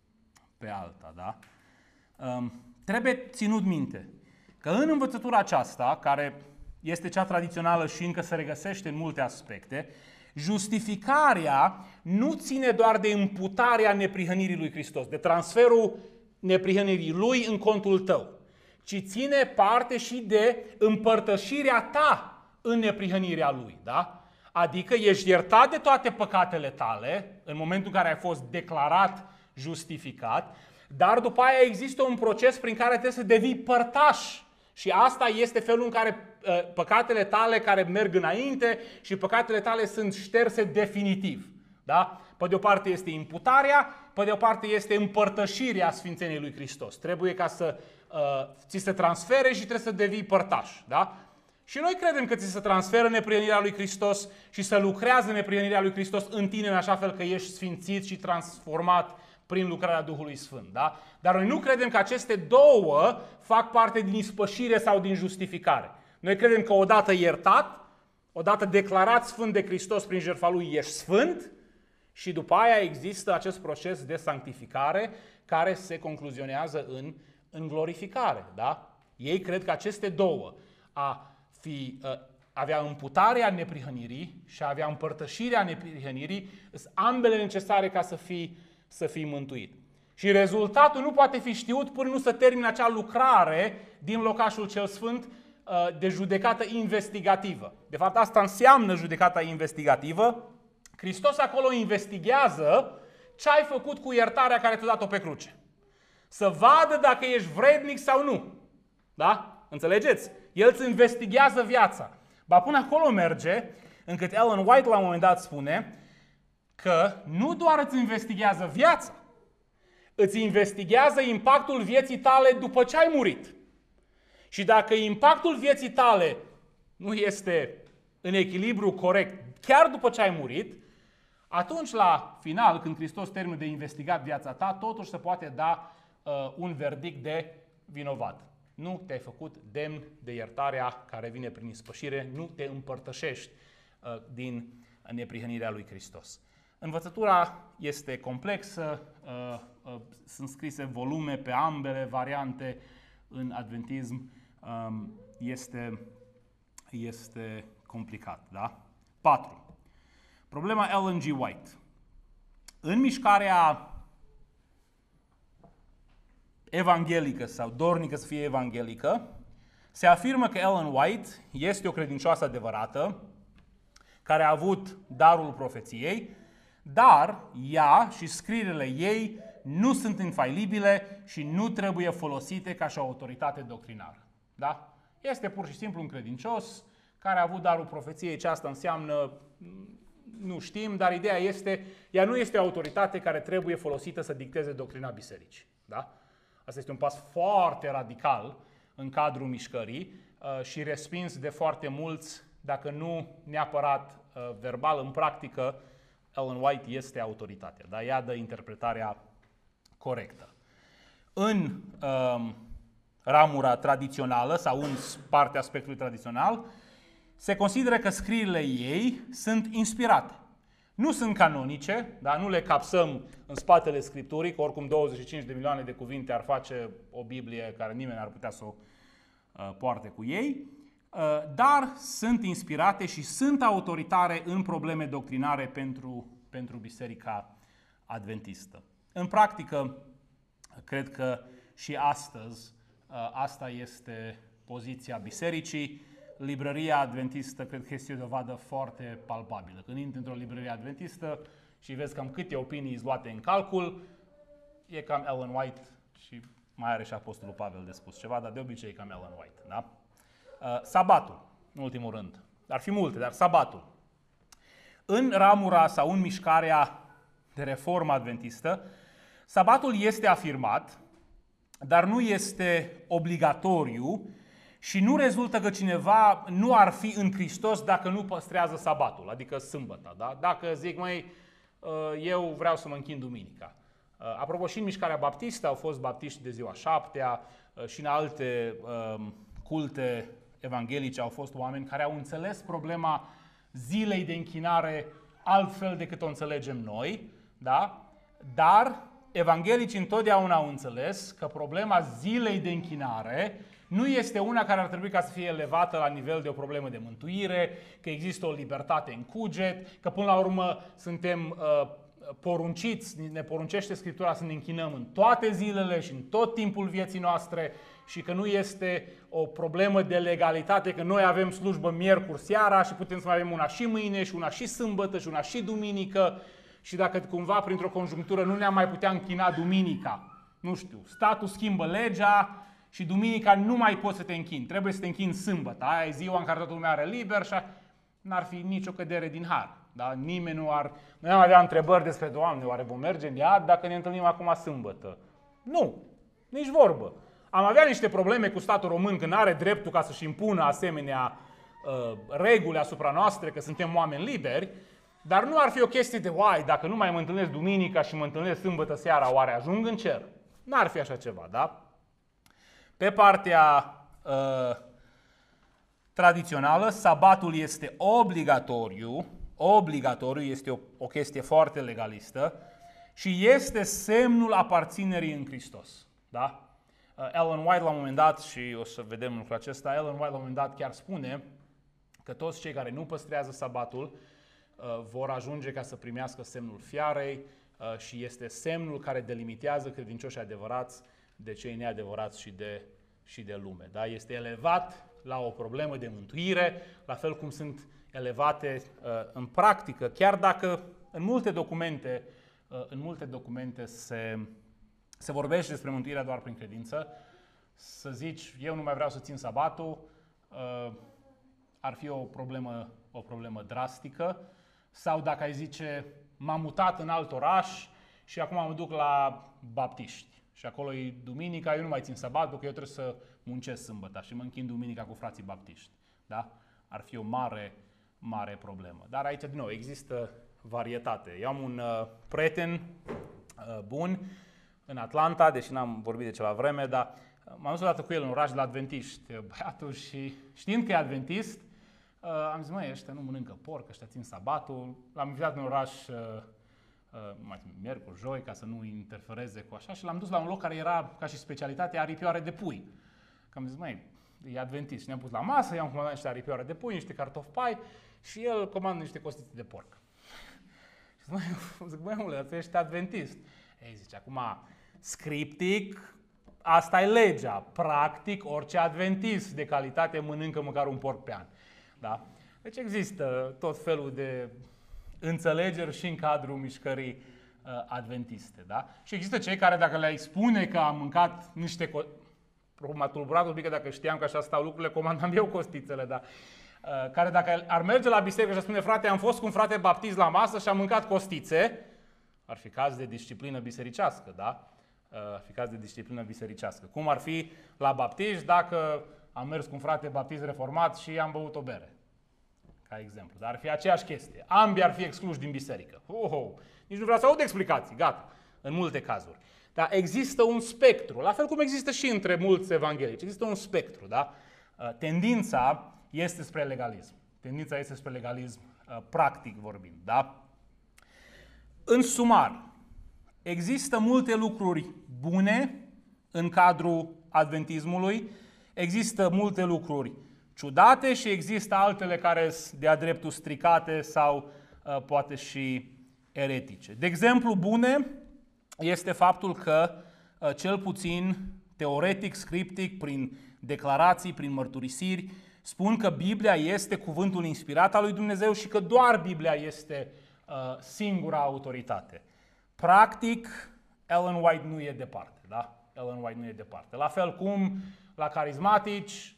pe alta. Da? Um, trebuie ținut minte că în învățătura aceasta, care este cea tradițională și încă se regăsește în multe aspecte, justificarea nu ține doar de imputarea neprihănirii lui Hristos, de transferul neprihănirii lui în contul tău, ci ține parte și de împărtășirea ta în neprihănirea lui. Da? Adică ești iertat de toate păcatele tale în momentul în care ai fost declarat justificat, dar după aia există un proces prin care trebuie să devii părtaș. Și asta este felul în care uh, păcatele tale care merg înainte și păcatele tale sunt șterse definitiv. Da? Pe de o parte este imputarea, pe de o parte este împărtășirea sfințeniei lui Hristos. Trebuie ca să uh, ți se transfere și trebuie să devii părtaș. Da? Și noi credem că ți se transferă neprihănirea lui Hristos și să lucrează neprihănirea lui Hristos în tine în așa fel că ești sfințit și transformat prin lucrarea Duhului Sfânt. Da? Dar noi nu credem că aceste două fac parte din ispășire sau din justificare. Noi credem că odată iertat, odată declarat sfânt de Hristos prin jertfa Lui, ești sfânt și după aia există acest proces de sanctificare care se concluzionează în, în glorificare. Da? Ei cred că aceste două, a fi, a avea împutarea neprihănirii și a avea împărtășirea neprihănirii, sunt ambele necesare ca să fii să fii mântuit. Și rezultatul nu poate fi știut până nu se termină acea lucrare din locașul cel sfânt de judecată investigativă. De fapt, asta înseamnă judecata investigativă. Hristos acolo investigează ce ai făcut cu iertarea care ți-a dat-o pe cruce. Să vadă dacă ești vrednic sau nu. Da? Înțelegeți? El îți investigează viața. Ba până acolo merge, încât Ellen White la un moment dat spune că nu doar îți investigează viața, îți investigează impactul vieții tale după ce ai murit. Și dacă impactul vieții tale nu este în echilibru corect chiar după ce ai murit, atunci la final, când Hristos termină de investigat viața ta, totuși se poate da uh, un verdict de vinovat. Nu te-ai făcut demn de iertarea care vine prin ispășire, nu te împărtășești uh, din neprihănirea lui Hristos. Învățătura este complexă, sunt scrise volume pe ambele variante în adventism, este, este complicat. Da? patru. Problema Ellen G. White. În mișcarea evanghelică sau dornică să fie evanghelică, se afirmă că Ellen White este o credincioasă adevărată, care a avut darul profeției, dar ea și scrierile ei nu sunt infailibile și nu trebuie folosite ca și o autoritate doctrinară. Da? Este pur și simplu un credincios care a avut darul profeției. Ce asta înseamnă, nu știm, dar ideea este, ea nu este o autoritate care trebuie folosită să dicteze doctrina bisericii. Da? Asta este un pas foarte radical în cadrul mișcării uh, și respins de foarte mulți, dacă nu neapărat uh, verbal, în practică, Ellen White este autoritatea, dar ea dă interpretarea corectă. În um, ramura tradițională sau în partea aspectului tradițional, se consideră că scrierile ei sunt inspirate. Nu sunt canonice, da? Nu le capsăm în spatele Scripturii, că oricum douăzeci și cinci de milioane de cuvinte ar face o Biblie care nimeni n-ar putea să o uh, poarte cu ei, uh, dar sunt inspirate și sunt autoritare în probleme doctrinare pentru, pentru Biserica Adventistă. În practică, cred că și astăzi uh, asta este poziția Bisericii. Librăria adventistă, cred că este o dovadă foarte palpabilă. Când intri într-o librărie adventistă și vezi cam câte opinii îți luate în calcul, e cam Ellen White și mai are și Apostolul Pavel de spus ceva, dar de obicei e cam Ellen White. Da? Uh, sabatul, în ultimul rând. Ar fi multe, dar sabatul. În ramura sau în mișcarea de reformă adventistă, sabatul este afirmat, dar nu este obligatoriu și nu rezultă că cineva nu ar fi în Hristos dacă nu păstrează sabatul, adică sâmbăta. Da? Dacă zic, măi, eu vreau să mă închin duminica. Apropo, și în mișcarea baptistă au fost baptiști de ziua șaptea și în alte culte evanghelice au fost oameni care au înțeles problema zilei de închinare altfel decât o înțelegem noi, da? Dar evanghelicii întotdeauna au înțeles că problema zilei de închinare nu este una care ar trebui ca să fie elevată la nivel de o problemă de mântuire, că există o libertate în cuget, că până la urmă suntem uh, porunciți, ne poruncește Scriptura să ne închinăm în toate zilele și în tot timpul vieții noastre și că nu este o problemă de legalitate, că noi avem slujbă miercuri seara și putem să mai avem una și mâine și una și sâmbătă și una și duminică și dacă cumva printr-o conjunctură nu ne-am mai putea închina duminica, nu știu, statul schimbă legea și duminica nu mai poți să te închini, trebuie să te închini sâmbătă, aia e ziua în care toată lumea are liber și n-ar fi nicio cădere din har. Da? Nimeni nu ar... Noi am avea întrebări despre, Doamne, oare vom merge în iad dacă ne întâlnim acum sâmbătă? Nu, nici vorbă. Am avea niște probleme cu statul român când are dreptul ca să-și impună asemenea uh, reguli asupra noastre, că suntem oameni liberi, dar nu ar fi o chestie de, uai, dacă nu mai mă întâlnesc duminica și mă întâlnesc sâmbătă seara, oare ajung în cer? N-ar fi așa ceva, da? Pe partea uh, tradițională, sabatul este obligatoriu, obligatoriu, este o, o chestie foarte legalistă și este semnul aparținerii în Hristos. Da? Uh, Ellen White la un moment dat, și o să vedem lucrul acesta, Ellen White la un moment dat chiar spune că toți cei care nu păstrează sabatul uh, vor ajunge ca să primească semnul fiarei uh, și este semnul care delimitează credincioșii adevărați de cei neadevărați și de, și de lume. Da? Este elevat la o problemă de mântuire, la fel cum sunt elevate uh, în practică, chiar dacă în multe documente, uh, în multe documente se, se vorbește despre mântuirea doar prin credință. Să zici, eu nu mai vreau să țin sabatul, uh, ar fi o problemă, o problemă drastică. Sau dacă ai zice, m-am mutat în alt oraș și acum mă duc la baptiști. Și acolo e duminica, eu nu mai țin sabatul, că eu trebuie să muncesc sâmbătă și mă închin duminica cu frații baptiști. Da? Ar fi o mare, mare problemă. Dar aici, din nou, există varietate. Eu am un uh, prieten uh, bun în Atlanta, deși n-am vorbit de ceva vreme, dar uh, m-am dus odată cu el în oraș de la adventiști, băiatul, și știind că e adventist, uh, am zis, măi, ăștia nu mănâncă porc, ăștia țin sabatul. L-am invitat în oraș uh, Uh, mai miercuri, joi, ca să nu interfereze cu așa, și l-am dus la un loc care era ca și specialitate aripioare de pui. Că am zis, măi, e adventist. Și ne-am pus la masă, i-am comandat niște aripioare de pui, niște cartofi pai și el comandă niște costițe de porc. Și zic, măi, zic, măi, omule, tu ești adventist. Ei, zice, acum, scriptic, asta e legea. Practic, orice adventist de calitate mănâncă măcar un porc pe an. Da? Deci există tot felul de înțelegeri și în cadrul mișcării uh, adventiste. Da? Și există cei care, dacă le-ai spune că am mâncat niște... Co- M-a tulburat un pic, că dacă știam că așa stau lucrurile, comandam eu costițele, da? Uh, care dacă ar merge la biserică și spune, frate, am fost cu un frate baptist la masă și am mâncat costițe, ar fi caz de disciplină bisericească, da? Uh, ar fi caz de disciplină bisericească. Cum ar fi la baptiști dacă am mers cu un frate baptist reformat și am băut o bere? Ca exemplu. Dar ar fi aceeași chestie. Ambii ar fi excluși din biserică. Oh, oh. Nici nu vreau să aud explicații. Gata. În multe cazuri. Dar există un spectru. La fel cum există și între mulți evanghelici. Există un spectru. Da? Tendința este spre legalism. Tendința este spre legalism practic vorbind. Da? În sumar, există multe lucruri bune în cadrul adventismului, există multe lucruri ciudate și există altele care sunt de-a dreptul stricate sau uh, poate și eretice. De exemplu, bune este faptul că uh, cel puțin teoretic, scriptic, prin declarații, prin mărturisiri, spun că Biblia este cuvântul inspirat al lui Dumnezeu și că doar Biblia este uh, singura autoritate. Practic, Ellen White nu e departe, da? Ellen White nu e departe. La fel cum la carismatici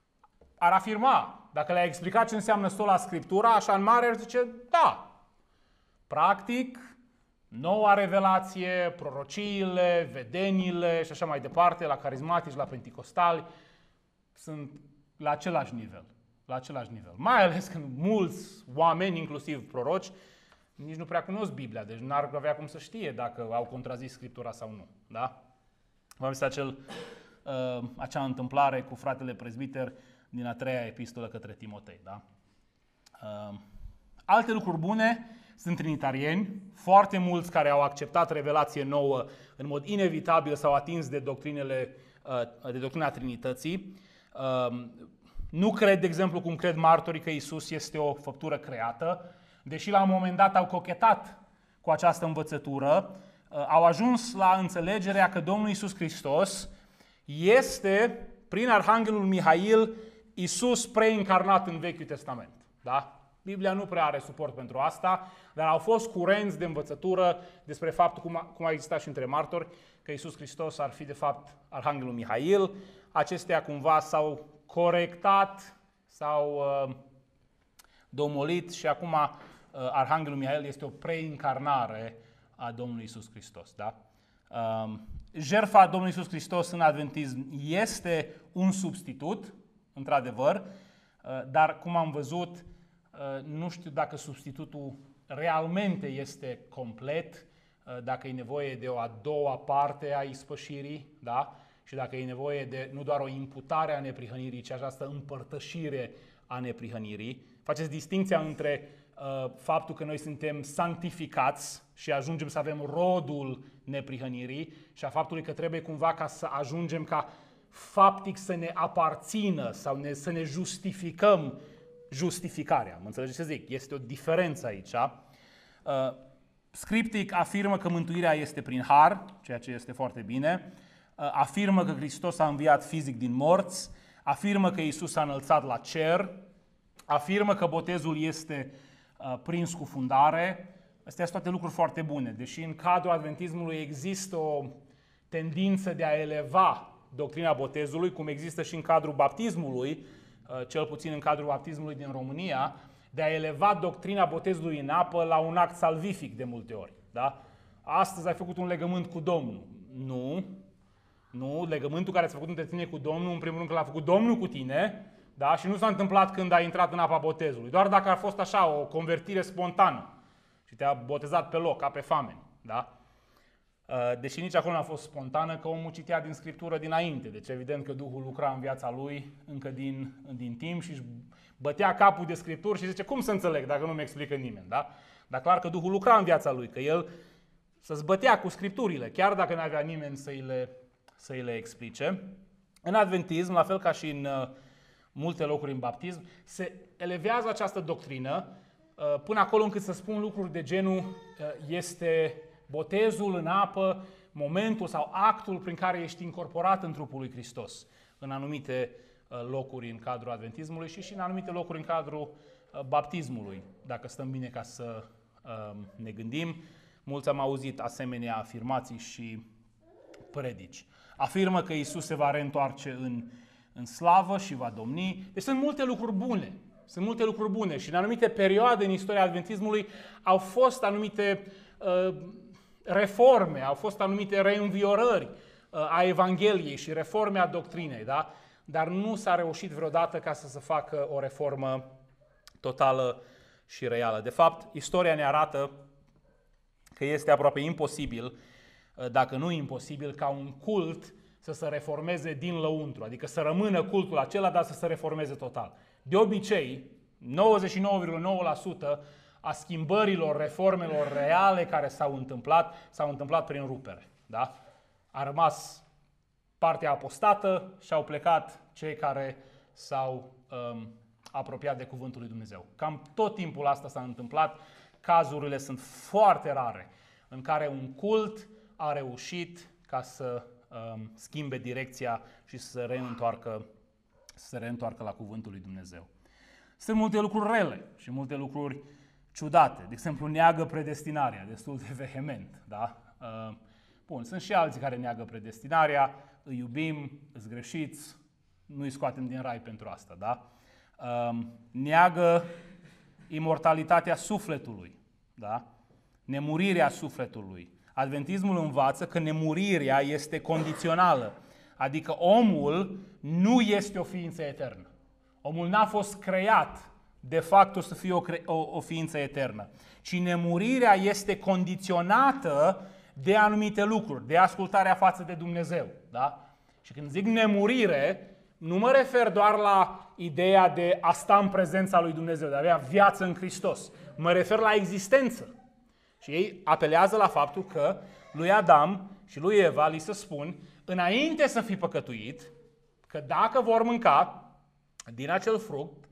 ar afirma, dacă le-ai explicat ce înseamnă sola Scriptura, așa în mare ar zice, da. Practic, noua revelație, prorociile, vedeniile și așa mai departe, la carismatici, la penticostali, sunt la același nivel. La același nivel. Mai ales când mulți oameni, inclusiv proroci, nici nu prea cunosc Biblia, deci n-ar avea cum să știe dacă au contrazis Scriptura sau nu. Da? V-am zis acel, uh, acea întâmplare cu fratele prezbiter din a treia epistolă către Timotei. Da? Uh, alte lucruri bune sunt trinitarieni, foarte mulți care au acceptat revelație nouă în mod inevitabil s-au atins de doctrinele, uh, de doctrina Trinității. Uh, nu cred, de exemplu, cum cred martorii că Iisus este o făptură creată, deși la un moment dat au cochetat cu această învățătură, au ajuns la înțelegerea că Domnul Iisus Hristos este, prin Arhanghelul Mihail, Iisus preincarnat în Vechiul Testament. Da? Biblia nu prea are suport pentru asta, dar au fost curenți de învățătură despre faptul, cum a, cum a existat și între martori, că Iisus Hristos ar fi de fapt Arhanghelul Mihail. Acestea cumva s-au corectat, s-au uh, domolit și acum uh, Arhanghelul Mihail este o preincarnare a Domnului Iisus Hristos. Da? Uh, jertfa Domnului Iisus Hristos în adventism este un substitut, într-adevăr, uh, dar cum am văzut, uh, nu știu dacă substitutul realmente este complet, uh, dacă e nevoie de o a doua parte a ispășirii, da? Și dacă e nevoie de nu doar o imputare a neprihănirii, ci această împărtășire a neprihănirii. Faceți distinția între uh, faptul că noi suntem sanctificați și ajungem să avem rodul neprihănirii și a faptului că trebuie cumva ca să ajungem ca faptic să ne aparțină sau ne, să ne justificăm justificarea. Mă înțelegeți ce zic? Este o diferență aici. Uh, scriptic afirmă că mântuirea este prin har, ceea ce este foarte bine. Afirmă că Hristos a înviat fizic din morți, afirmă că Iisus a înălțat la cer, afirmă că botezul este uh, prin scufundare. Astea sunt toate lucruri foarte bune. Deși în cadrul adventismului există o tendință de a eleva doctrina botezului, cum există și în cadrul baptismului, uh, cel puțin în cadrul baptismului din România, de a eleva doctrina botezului în apă la un act salvific de multe ori. Da? Astăzi ai făcut un legământ cu Domnul. Nu. Nu, legământul care ți-a făcut între tine cu Domnul, în primul rând că l-a făcut Domnul cu tine, da? Și nu s-a întâmplat când ai intrat în apa botezului. Doar dacă a fost așa, o convertire spontană și te-a botezat pe loc, ca pe fameni. Da? Deși nici acolo n-a fost spontană, că omul citea din Scriptură dinainte. Deci evident că Duhul lucra în viața lui încă din, din timp și își bătea capul de Scripturi și zice, cum să înțeleg dacă nu mi explică nimeni? Da? Dar clar că Duhul lucra în viața lui, că el să-ți bătea cu Scripturile, chiar dacă n-avea nimeni să îi le să îi le explice. În adventism, la fel ca și în uh, multe locuri în baptism, se elevează această doctrină uh, până acolo încât să spun lucruri de genul uh, este botezul în apă, momentul sau actul prin care ești incorporat în trupul lui Hristos în anumite uh, locuri în cadrul adventismului și și în anumite locuri în cadrul uh, baptismului, dacă stăm bine ca să uh, ne gândim. Mulți am auzit asemenea afirmații și predici. Afirmă că Iisus se va reîntoarce în, în slavă și va domni. Deci sunt multe lucruri bune. Sunt multe lucruri bune și în anumite perioade în istoria adventismului au fost anumite uh, reforme, au fost anumite reînviorări uh, a Evangheliei și reforme a doctrinei, da? Dar nu s-a reușit vreodată ca să se facă o reformă totală și reală. De fapt, istoria ne arată că este aproape imposibil, dacă nu imposibil, ca un cult să se reformeze din lăuntru, adică să rămână cultul acela, dar să se reformeze total. De obicei, nouăzeci și nouă virgulă nouă la sută a schimbărilor, reformelor reale care s-au întâmplat, s-au întâmplat prin rupere. Da? A rămas partea apostată și au plecat cei care s-au um, apropiat de cuvântul lui Dumnezeu. Cam tot timpul asta s-a întâmplat. Cazurile sunt foarte rare în care un cult a reușit ca să um, schimbe direcția și să se reîntoarcă, să se reîntoarcă la cuvântul lui Dumnezeu. Sunt multe lucruri rele și multe lucruri ciudate. De exemplu, neagă predestinarea, destul de vehement. Da? Uh, bun, sunt și alții care neagă predestinarea, îi iubim, îți greșiți, nu îi scoatem din rai pentru asta. Da? Uh, neagă imortalitatea sufletului, da? Nemurirea sufletului. Adventismul învață că nemurirea este condițională, adică omul nu este o ființă eternă. Omul n-a fost creat de fapt să fie o, o, o ființă eternă, ci nemurirea este condiționată de anumite lucruri, de ascultarea față de Dumnezeu. Da? Și când zic nemurire, nu mă refer doar la ideea de a sta în prezența lui Dumnezeu, de a avea viață în Hristos. Mă refer la existență. Și ei apelează la faptul că lui Adam și lui Eva li se spun, înainte să fi păcătuit, că dacă vor mânca din acel fruct,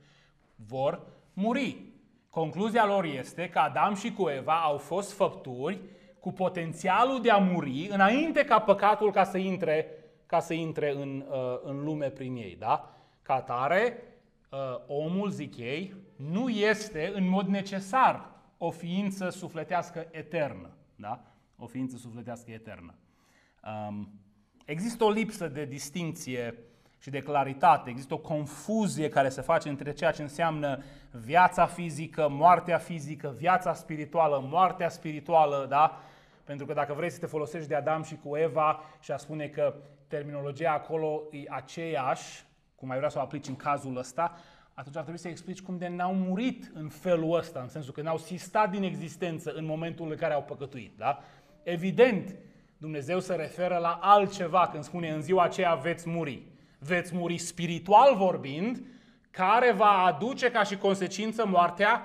vor muri. Concluzia lor este că Adam și cu Eva au fost făpturi cu potențialul de a muri înainte ca păcatul ca să intre, ca să intre în, în lume prin ei. Da? Ca atare, omul, zic ei, nu este în mod necesar o ființă sufletească eternă. Da? O ființă sufletească eternă. Um, există o lipsă de distincție și de claritate, există o confuzie care se face între ceea ce înseamnă viața fizică, moartea fizică, viața spirituală, moartea spirituală, da? Pentru că dacă vrei să te folosești de Adam și cu Eva și a spune că terminologia acolo e aceeași, cum ai vrea să o aplici în cazul ăsta, atunci ar trebui să explici cum de n-au murit în felul ăsta, în sensul că n-au sistat din existență în momentul în care au păcătuit. Da? Evident, Dumnezeu se referă la altceva când spune în ziua aceea veți muri. Veți muri spiritual vorbind, care va aduce ca și consecință moartea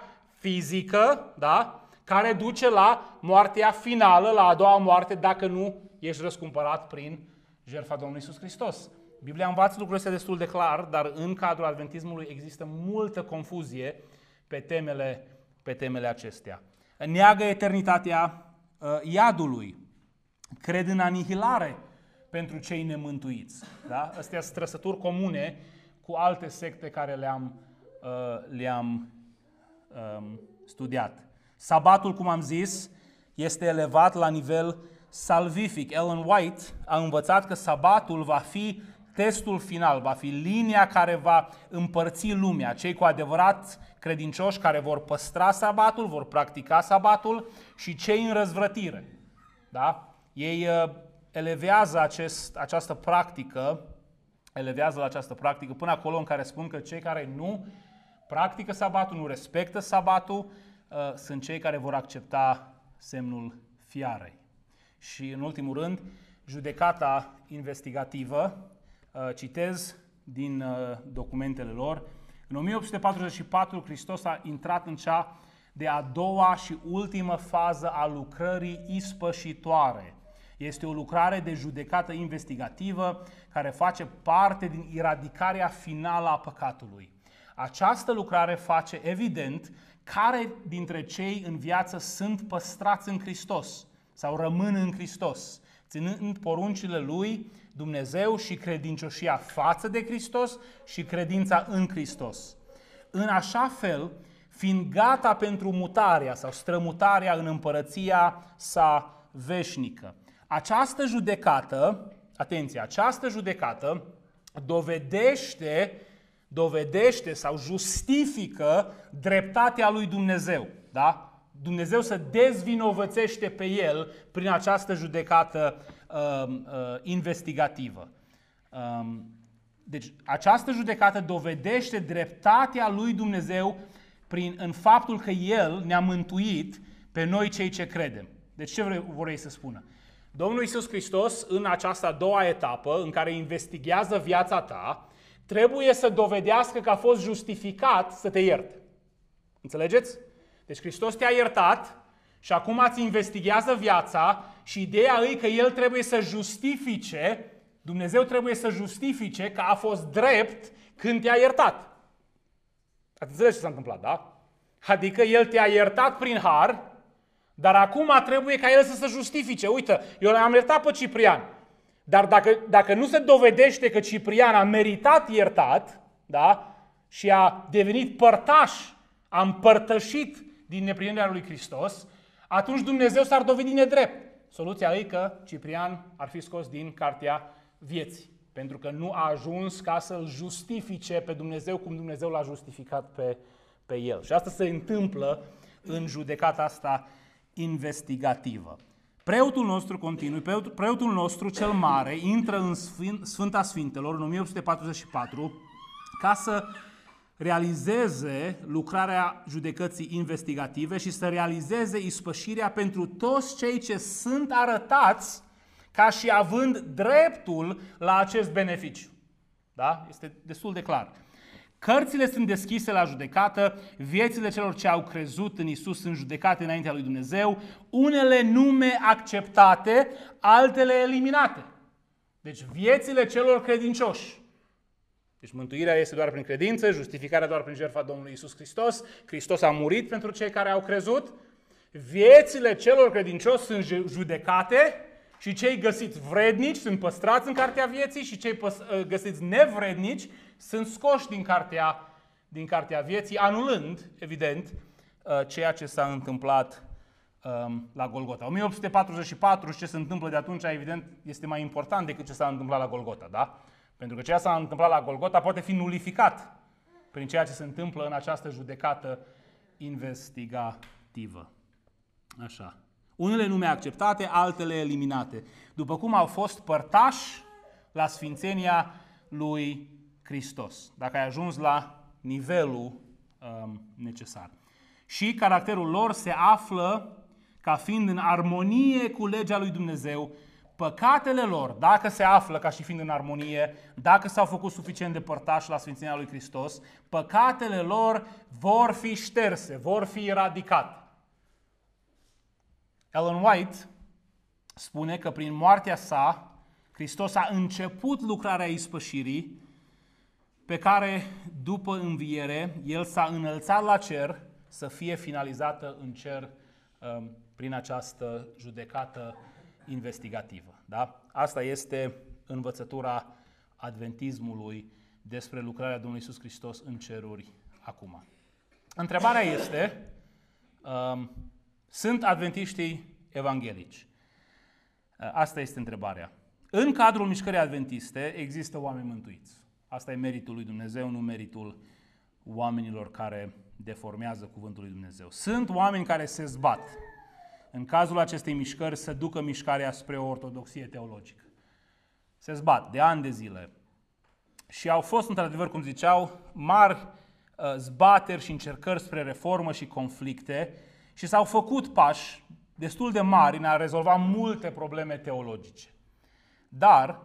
fizică, da? Care duce la moartea finală, la a doua moarte, dacă nu ești răscumpărat prin jertfa Domnului Iisus Hristos. Biblia învață lucrurile astea destul de clar, dar în cadrul adventismului există multă confuzie pe temele, pe temele acestea. Neagă eternitatea uh, iadului, cred în anihilare pentru cei nemântuiți. Da? Astea sunt trăsături comune cu alte secte care le-am, uh, le-am um, studiat. Sabatul, cum am zis, este elevat la nivel salvific. Ellen White a învățat că sabatul va fi testul final, va fi linia care va împărți lumea. Cei cu adevărat credincioși care vor păstra sabatul, vor practica sabatul și cei în răzvrătire. Da? Ei uh, elevează acest, această practică, elevează la această practică până acolo în care spun că cei care nu practică sabatul, nu respectă sabatul, uh, sunt cei care vor accepta semnul fiarei. Și în ultimul rând, judecata investigativă, citez din documentele lor. În o mie opt sute patruzeci și patru, Hristos a intrat în cea de a doua și ultimă fază a lucrării ispășitoare. Este o lucrare de judecată investigativă care face parte din eradicarea finală a păcatului. Această lucrare face evident care dintre cei în viață sunt păstrați în Hristos sau rămân în Hristos, ținând poruncile Lui, Dumnezeu, și credincioșia față de Hristos și credința în Hristos. În așa fel, fiind gata pentru mutarea sau strămutarea în împărăția sa veșnică. Această judecată, atenție, această judecată dovedește, dovedește sau justifică dreptatea lui Dumnezeu. Da? Dumnezeu se dezvinovățește pe el prin această judecată uh, uh, investigativă. Um, deci această judecată dovedește dreptatea lui Dumnezeu prin, în faptul că El ne-a mântuit pe noi cei ce credem. Deci ce vrei să spună? Domnul Iisus Hristos, în această a doua etapă, în care investigează viața ta, trebuie să dovedească că a fost justificat să te ierte. Înțelegeți? Deci Hristos te-a iertat și acum îți investigează viața și ideea e că El trebuie să justifice, Dumnezeu trebuie să justifice că a fost drept când te-a iertat. Ați înțeles ce s-a întâmplat, da? Adică El te-a iertat prin har, dar acum trebuie ca El să se justifice. Uite, eu l-am iertat pe Ciprian, dar dacă, dacă nu se dovedește că Ciprian a meritat iertat, da? Și a devenit părtaș, a împărtășit din neprihănirea lui Hristos, atunci Dumnezeu s-ar dovedi nedrept. Soluția e că Ciprian ar fi scos din cartea vieții, pentru că nu a ajuns ca să-L justifice pe Dumnezeu cum Dumnezeu l-a justificat pe, pe el. Și asta se întâmplă în judecata asta investigativă. Preotul nostru continuu, preotul nostru cel mare intră în Sfânta Sfintelor în o mie opt sute patruzeci și patru ca să realizeze lucrarea judecății investigative și să realizeze ispășirea pentru toți cei ce sunt arătați ca și având dreptul la acest beneficiu. Da? Este destul de clar. Cărțile sunt deschise la judecată, viețile celor ce au crezut în Isus sunt judecate înaintea lui Dumnezeu, unele nume acceptate, altele eliminate. Deci viețile celor credincioși. Deci mântuirea este doar prin credință, justificarea doar prin jertfa Domnului Isus Hristos. Hristos a murit pentru cei care au crezut. Viețile celor credincioși sunt judecate și cei găsiți vrednici sunt păstrați în cartea vieții și cei găsiți nevrednici sunt scoși din cartea, din cartea vieții, anulând, evident, ceea ce s-a întâmplat la Golgota. o mie opt sute patruzeci și patru și ce se întâmplă de atunci, evident, este mai important decât ce s-a întâmplat la Golgota, da? Pentru că ceea ce s-a întâmplat la Golgota poate fi nulificat prin ceea ce se întâmplă în această judecată investigativă. Așa. Unele nume acceptate, altele eliminate. După cum au fost părtași la sfințenia lui Hristos. Dacă ai ajuns la nivelul um, necesar. Și caracterul lor se află ca fiind în armonie cu legea lui Dumnezeu. Păcatele lor, dacă se află ca și fiind în armonie, dacă s-au făcut suficient de părtași la sfințenia lui Hristos, păcatele lor vor fi șterse, vor fi eradicate. Ellen White spune că prin moartea sa, Hristos a început lucrarea ispășirii, pe care, după înviere, El s-a înălțat la cer să fie finalizată în cer um, prin această judecată investigativă. Da? Asta este învățătura adventismului despre lucrarea Domnului Iisus Hristos în ceruri acum. Întrebarea este, um, sunt adventiștii evanghelici? Asta este întrebarea. În cadrul mișcării adventiste există oameni mântuiți. Asta e meritul lui Dumnezeu, nu meritul oamenilor care deformează cuvântul lui Dumnezeu. Sunt oameni care se zbat în cazul acestei mișcări să ducă mișcarea spre o ortodoxie teologică. Se zbat de ani de zile. Și au fost, într-adevăr, cum ziceau, mari uh, zbateri și încercări spre reformă și conflicte și s-au făcut pași destul de mari în a rezolva multe probleme teologice. Dar,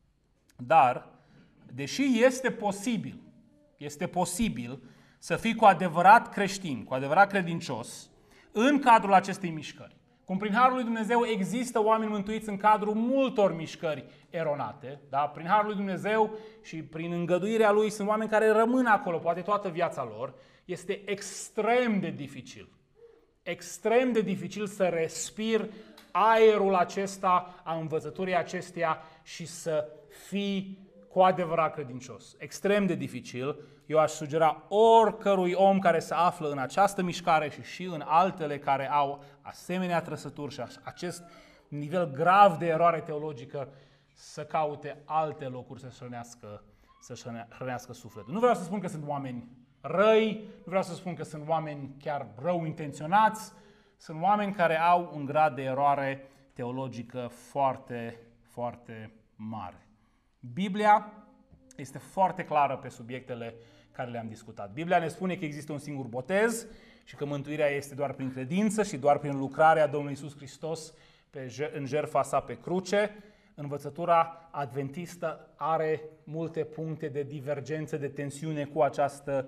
dar, deși este posibil, este posibil să fii cu adevărat creștin, cu adevărat credincios, în cadrul acestei mișcări. Cum prin Harul lui Dumnezeu există oameni mântuiți în cadrul multor mișcări eronate, da? Prin Harul lui Dumnezeu și prin îngăduirea Lui sunt oameni care rămân acolo, poate toată viața lor, este extrem de dificil. Extrem de dificil să respiri aerul acesta a învățăturii acesteia și să fii cu adevărat credincios. Extrem de dificil. Eu aș sugera oricărui om care se află în această mișcare și și în altele care au asemenea trăsături și acest nivel grav de eroare teologică să caute alte locuri să-și hrănească, să-și hrănească sufletul. Nu vreau să spun că sunt oameni răi, nu vreau să spun că sunt oameni chiar rău intenționați, sunt oameni care au un grad de eroare teologică foarte, foarte mare. Biblia este foarte clară pe subiectele care le-am discutat. Biblia ne spune că există un singur botez și că mântuirea este doar prin credință și doar prin lucrarea Domnului Iisus Hristos pe, în jertfa sa pe cruce. Învățătura adventistă are multe puncte de divergență, de tensiune cu această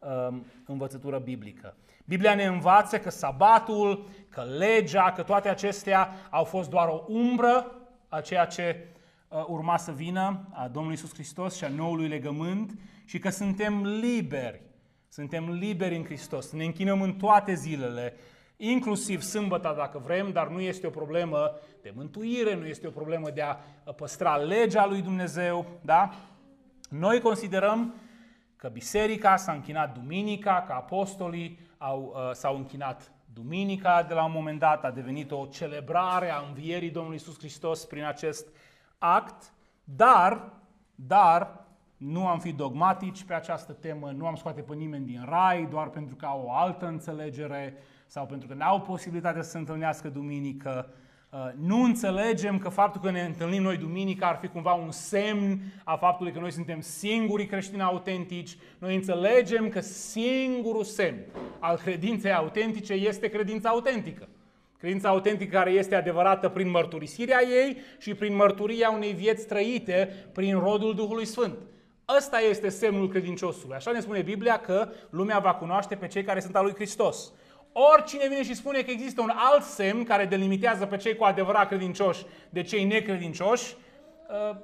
um, învățătură biblică. Biblia ne învață că sabatul, că legea, că toate acestea au fost doar o umbră a ceea ce uh, urma să vină, a Domnului Iisus Hristos și a noului legământ, și că suntem liberi. Suntem liberi în Hristos. Ne închinăm în toate zilele, inclusiv sâmbăta dacă vrem, dar nu este o problemă de mântuire, nu este o problemă de a păstra legea lui Dumnezeu. Da? Noi considerăm că biserica s-a închinat duminica, că apostolii au, uh, s-au închinat duminica de la un moment dat, a devenit o celebrare a învierii Domnului Iisus Hristos prin acest act, dar, dar nu am fi dogmatici pe această temă, nu am scoate pe nimeni din rai doar pentru că au o altă înțelegere sau pentru că n-au posibilitatea să se întâlnească duminică. Nu înțelegem că faptul că ne întâlnim noi duminică ar fi cumva un semn a faptului că noi suntem singurii creștini autentici. Noi înțelegem că singurul semn al credinței autentice este credința autentică. Credința autentică care este adevărată prin mărturisirea ei și prin mărturia unei vieți trăite prin rodul Duhului Sfânt. Ăsta este semnul credinciosului. Așa ne spune Biblia că lumea va cunoaște pe cei care sunt al lui Hristos. Oricine vine și spune că există un alt semn care delimitează pe cei cu adevărat credincioși de cei necredincioși, uh,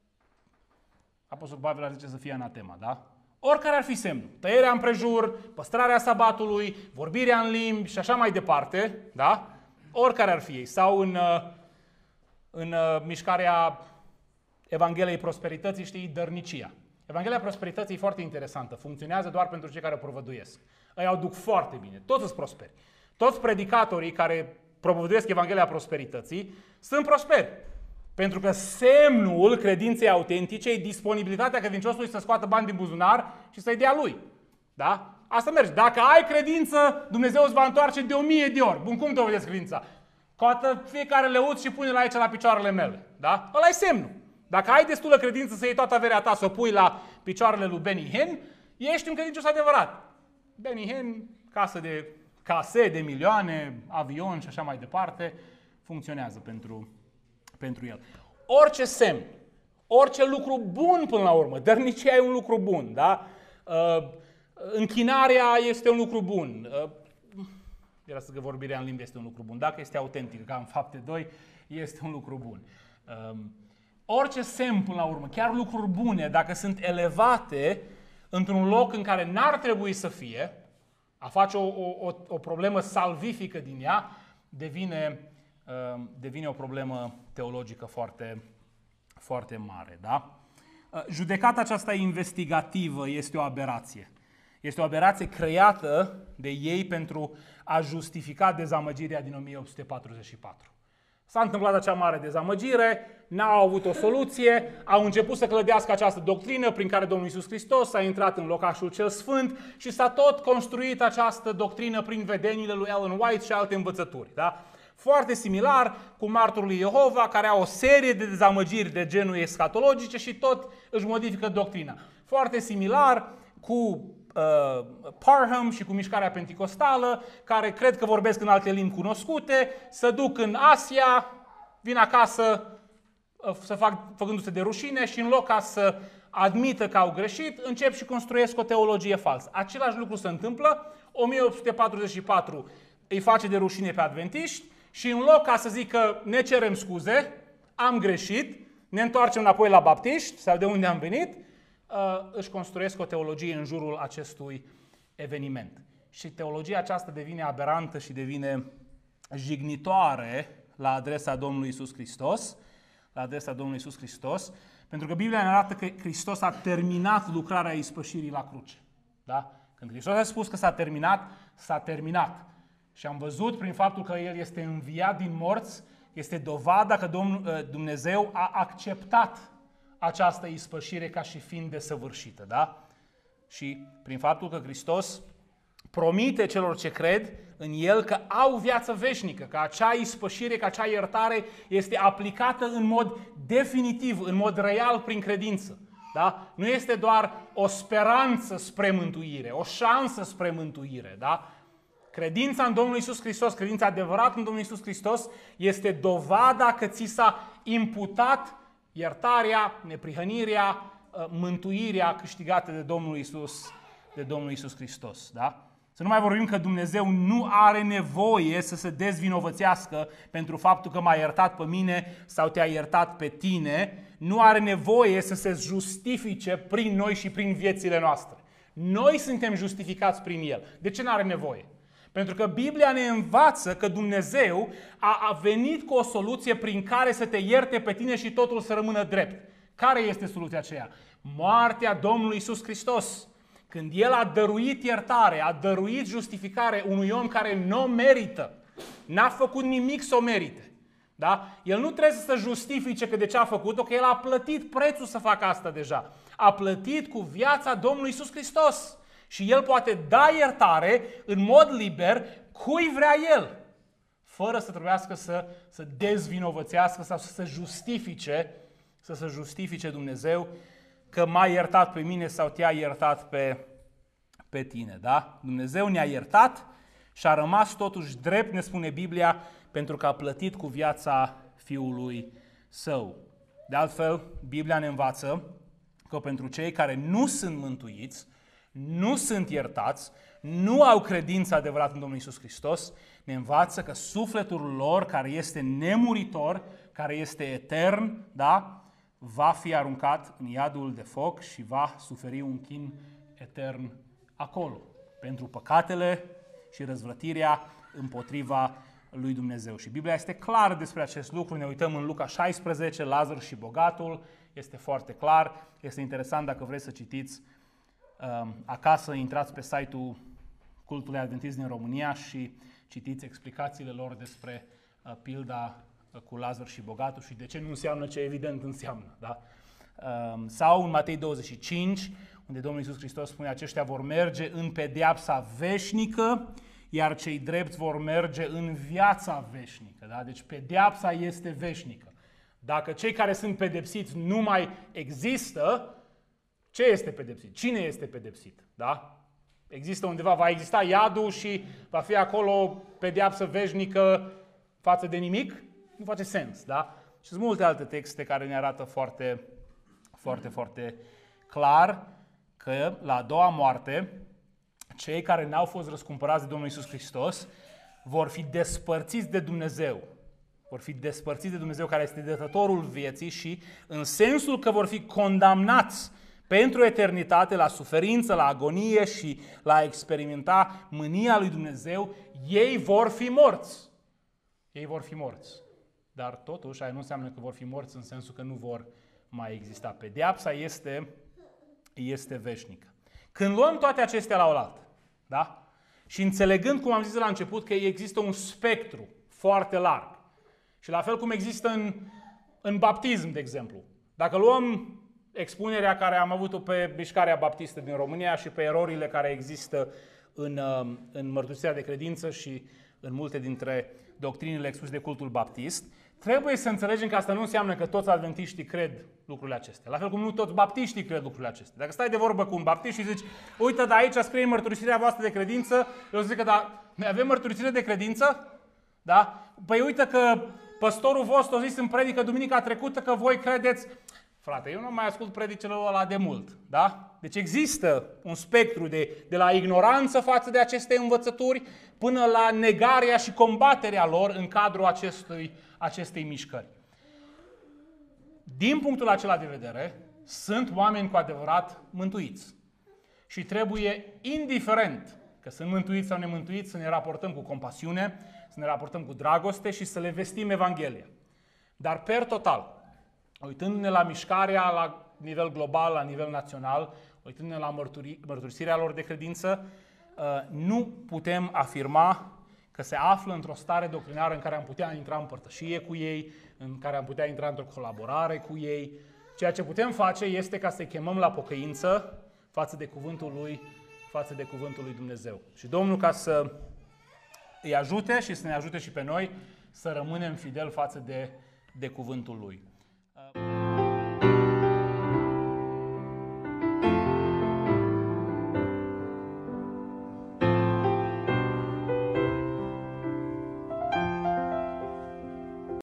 Apostolul Pavel ar zice să fie anatema, da? Oricare ar fi semnul, tăierea împrejur, păstrarea sabatului, vorbirea în limbi și așa mai departe, da? Oricare ar fi ei. Sau în, uh, în uh, mișcarea Evangheliei Prosperității, știi, dărnicia. Evanghelia Prosperității e foarte interesantă, funcționează doar pentru cei care o propovăduiesc. Ei o duc foarte bine, toți sunt prosperi. Toți predicatorii care propovăduiesc Evanghelia Prosperității sunt prosperi. Pentru că semnul credinței autentice e disponibilitatea credinciosului să scoată bani din buzunar și să-i dea lui. Da? Asta merge. Dacă ai credință, Dumnezeu îți va întoarce de o mie de ori. Bun, cum dovedești credința? Coată fiecare leuț și pune-l aici la picioarele mele. Da? Ăla e semnul. Dacă ai destulă credință să iei toată averea ta, să o pui la picioarele lui Benny Hinn, ești un credincios adevărat. Benny Hinn, casă de case de milioane, avion și așa mai departe, funcționează pentru, pentru el. Orice semn, orice lucru bun până la urmă, dărnicia e un lucru bun, da? Uh, închinarea este un lucru bun. Uh, era să că vorbirea în limbi este un lucru bun. Dacă este autentic, ca în Fapte doi, este un lucru bun. Uh, Orice semn, până la urmă, chiar lucruri bune, dacă sunt elevate într-un loc în care n-ar trebui să fie, a face o, o, o problemă salvifică din ea, devine, uh, devine o problemă teologică foarte, foarte mare. Da? Uh, judecata aceasta investigativă este o aberație. Este o aberație creată de ei pentru a justifica dezamăgirea din o mie opt sute patruzeci și patru. S-a întâmplat acea mare dezamăgire, n-au avut o soluție, au început să clădească această doctrină prin care Domnul Iisus Hristos a intrat în locașul cel sfânt și s-a tot construit această doctrină prin vedeniile lui Ellen White și alte învățături. Da? Foarte similar cu martorul lui Jehova, care au o serie de dezamăgiri de genul eschatologice și tot își modifică doctrina. Foarte similar cu uh, Parham și cu mișcarea penticostală, care cred că vorbesc în alte limbi cunoscute, se duc în Asia, vin acasă uh, să fac, făcându-se de rușine și în loc ca să admită că au greșit, încep și construiesc o teologie falsă. Același lucru se întâmplă, o mie opt sute patruzeci și patru îi face de rușine pe adventiști și în loc ca să zică ne cerem scuze, am greșit, ne întoarcem înapoi la baptiști sau de unde am venit, își construiesc o teologie în jurul acestui eveniment. Și teologia aceasta devine aberantă și devine jignitoare la adresa Domnului Iisus Hristos, la adresa Domnului Iisus Hristos, pentru că Biblia ne arată că Hristos a terminat lucrarea ispășirii la cruce. Da? Când Hristos a spus că s-a terminat, s-a terminat. Și am văzut prin faptul că El este înviat din morți, este dovada că Dumnezeu a acceptat această ispășire ca și fiind desăvârșită, da? Și prin faptul că Hristos promite celor ce cred în El că au viață veșnică, că acea ispășire, că acea iertare este aplicată în mod definitiv, în mod real prin credință. Da? Nu este doar o speranță spre mântuire, o șansă spre mântuire, da? Credința în Domnul Iisus Hristos, credința adevărată în Domnul Iisus Hristos este dovada că ți s-a imputat iertarea, neprihănirea, mântuirea câștigată de Domnul Iisus de Domnul Iisus Hristos. Da? Să nu mai vorbim că Dumnezeu nu are nevoie să se dezvinovățească pentru faptul că m-a iertat pe mine sau te-a iertat pe tine. Nu are nevoie să se justifice prin noi și prin viețile noastre. Noi suntem justificați prin El. De ce nu are nevoie? Pentru că Biblia ne învață că Dumnezeu a, a venit cu o soluție prin care să te ierte pe tine și totul să rămână drept. Care este soluția aceea? Moartea Domnului Iisus Hristos. Când El a dăruit iertare, a dăruit justificare unui om care nu o merită, n-a făcut nimic să o merite. Da? El nu trebuie să se justifice că de ce a făcut-o, că El a plătit prețul să facă asta deja. A plătit cu viața Domnului Iisus Hristos. Și El poate da iertare în mod liber cui vrea El, fără să trebuiască să, să dezvinovățească sau să se justifice, să se justifice Dumnezeu că m-a iertat pe mine sau te-a iertat pe, pe tine. Da? Dumnezeu ne-a iertat și a rămas totuși drept, ne spune Biblia, pentru că a plătit cu viața Fiului Său. De altfel, Biblia ne învață că pentru cei care nu sunt mântuiți, nu sunt iertați, nu au credință adevărată în Domnul Iisus Hristos, ne învață că sufletul lor, care este nemuritor, care este etern, da, va fi aruncat în iadul de foc și va suferi un chin etern acolo, pentru păcatele și răzvrătirea împotriva lui Dumnezeu. Și Biblia este clară despre acest lucru. Ne uităm în Luca șaisprezece, Lazar și bogatul, este foarte clar. Este interesant dacă vreți să citiți acasă, intrați pe site-ul Cultului Adventist din România și citiți explicațiile lor despre pilda cu Lazar și bogatul și de ce nu înseamnă ce evident înseamnă. Da? Sau în Matei douăzeci și cinci, unde Domnul Iisus Hristos spune: aceștia vor merge în pedeapsa veșnică, iar cei drepți vor merge în viața veșnică. Da? Deci pedeapsa este veșnică. Dacă cei care sunt pedepsiți nu mai există, ce este pedepsit? Cine este pedepsit? Da? Există undeva, va exista iadul și va fi acolo pedeapsă veșnică față de nimic? Nu face sens, da? Și sunt multe alte texte care ne arată foarte, foarte, foarte clar că la a doua moarte, cei care n-au fost răscumpărați de Domnul Iisus Hristos vor fi despărțiți de Dumnezeu. Vor fi despărțiți de Dumnezeu care este dătătorul vieții și în sensul că vor fi condamnați pentru eternitate la suferință, la agonie și la a experimenta mânia lui Dumnezeu, ei vor fi morți. Ei vor fi morți. Dar totuși, aia nu înseamnă că vor fi morți în sensul că nu vor mai exista. Pedeapsa este, este veșnică. Când luăm toate acestea la oaltă, da? Și înțelegând, cum am zis la început, că există un spectru foarte larg, și la fel cum există în, în baptism, de exemplu. Dacă luăm expunerea care am avut-o pe Mișcarea Baptistă din România și pe erorile care există în, în mărturisirea de credință și în multe dintre doctrinile expuse de cultul baptist, trebuie să înțelegem că asta nu înseamnă că toți adventiștii cred lucrurile acestea. La fel cum nu toți baptiștii cred lucrurile acestea. Dacă stai de vorbă cu un baptist și zici: uite, dar aici scrie mărturisirea voastră de credință, eu zic că da, noi avem mărturisire de credință? Da? Păi uite că păstorul vostru a zis în predică duminica trecută că voi credeți. Frate, eu nu mai ascult predicele ăla de mult, da? Deci există un spectru de, de la ignoranță față de aceste învățături până la negarea și combaterea lor în cadrul acestui, acestei mișcări. Din punctul acela de vedere, sunt oameni cu adevărat mântuiți. Și trebuie, indiferent că sunt mântuiți sau nemântuiți, să ne raportăm cu compasiune, să ne raportăm cu dragoste și să le vestim Evanghelia. Dar per total, uitându-ne la mișcarea la nivel global, la nivel național, uitându-ne la mărturi, mărturisirea lor de credință, nu putem afirma că se află într-o stare doctrinară în care am putea intra în părtășie cu ei, în care am putea intra într-o colaborare cu ei. Ceea ce putem face este ca să-i chemăm la pocăință față de cuvântul lui, față de cuvântul lui Dumnezeu. Și Domnul, ca să îi ajute și să ne ajute și pe noi să rămânem fideli față de, de cuvântul lui.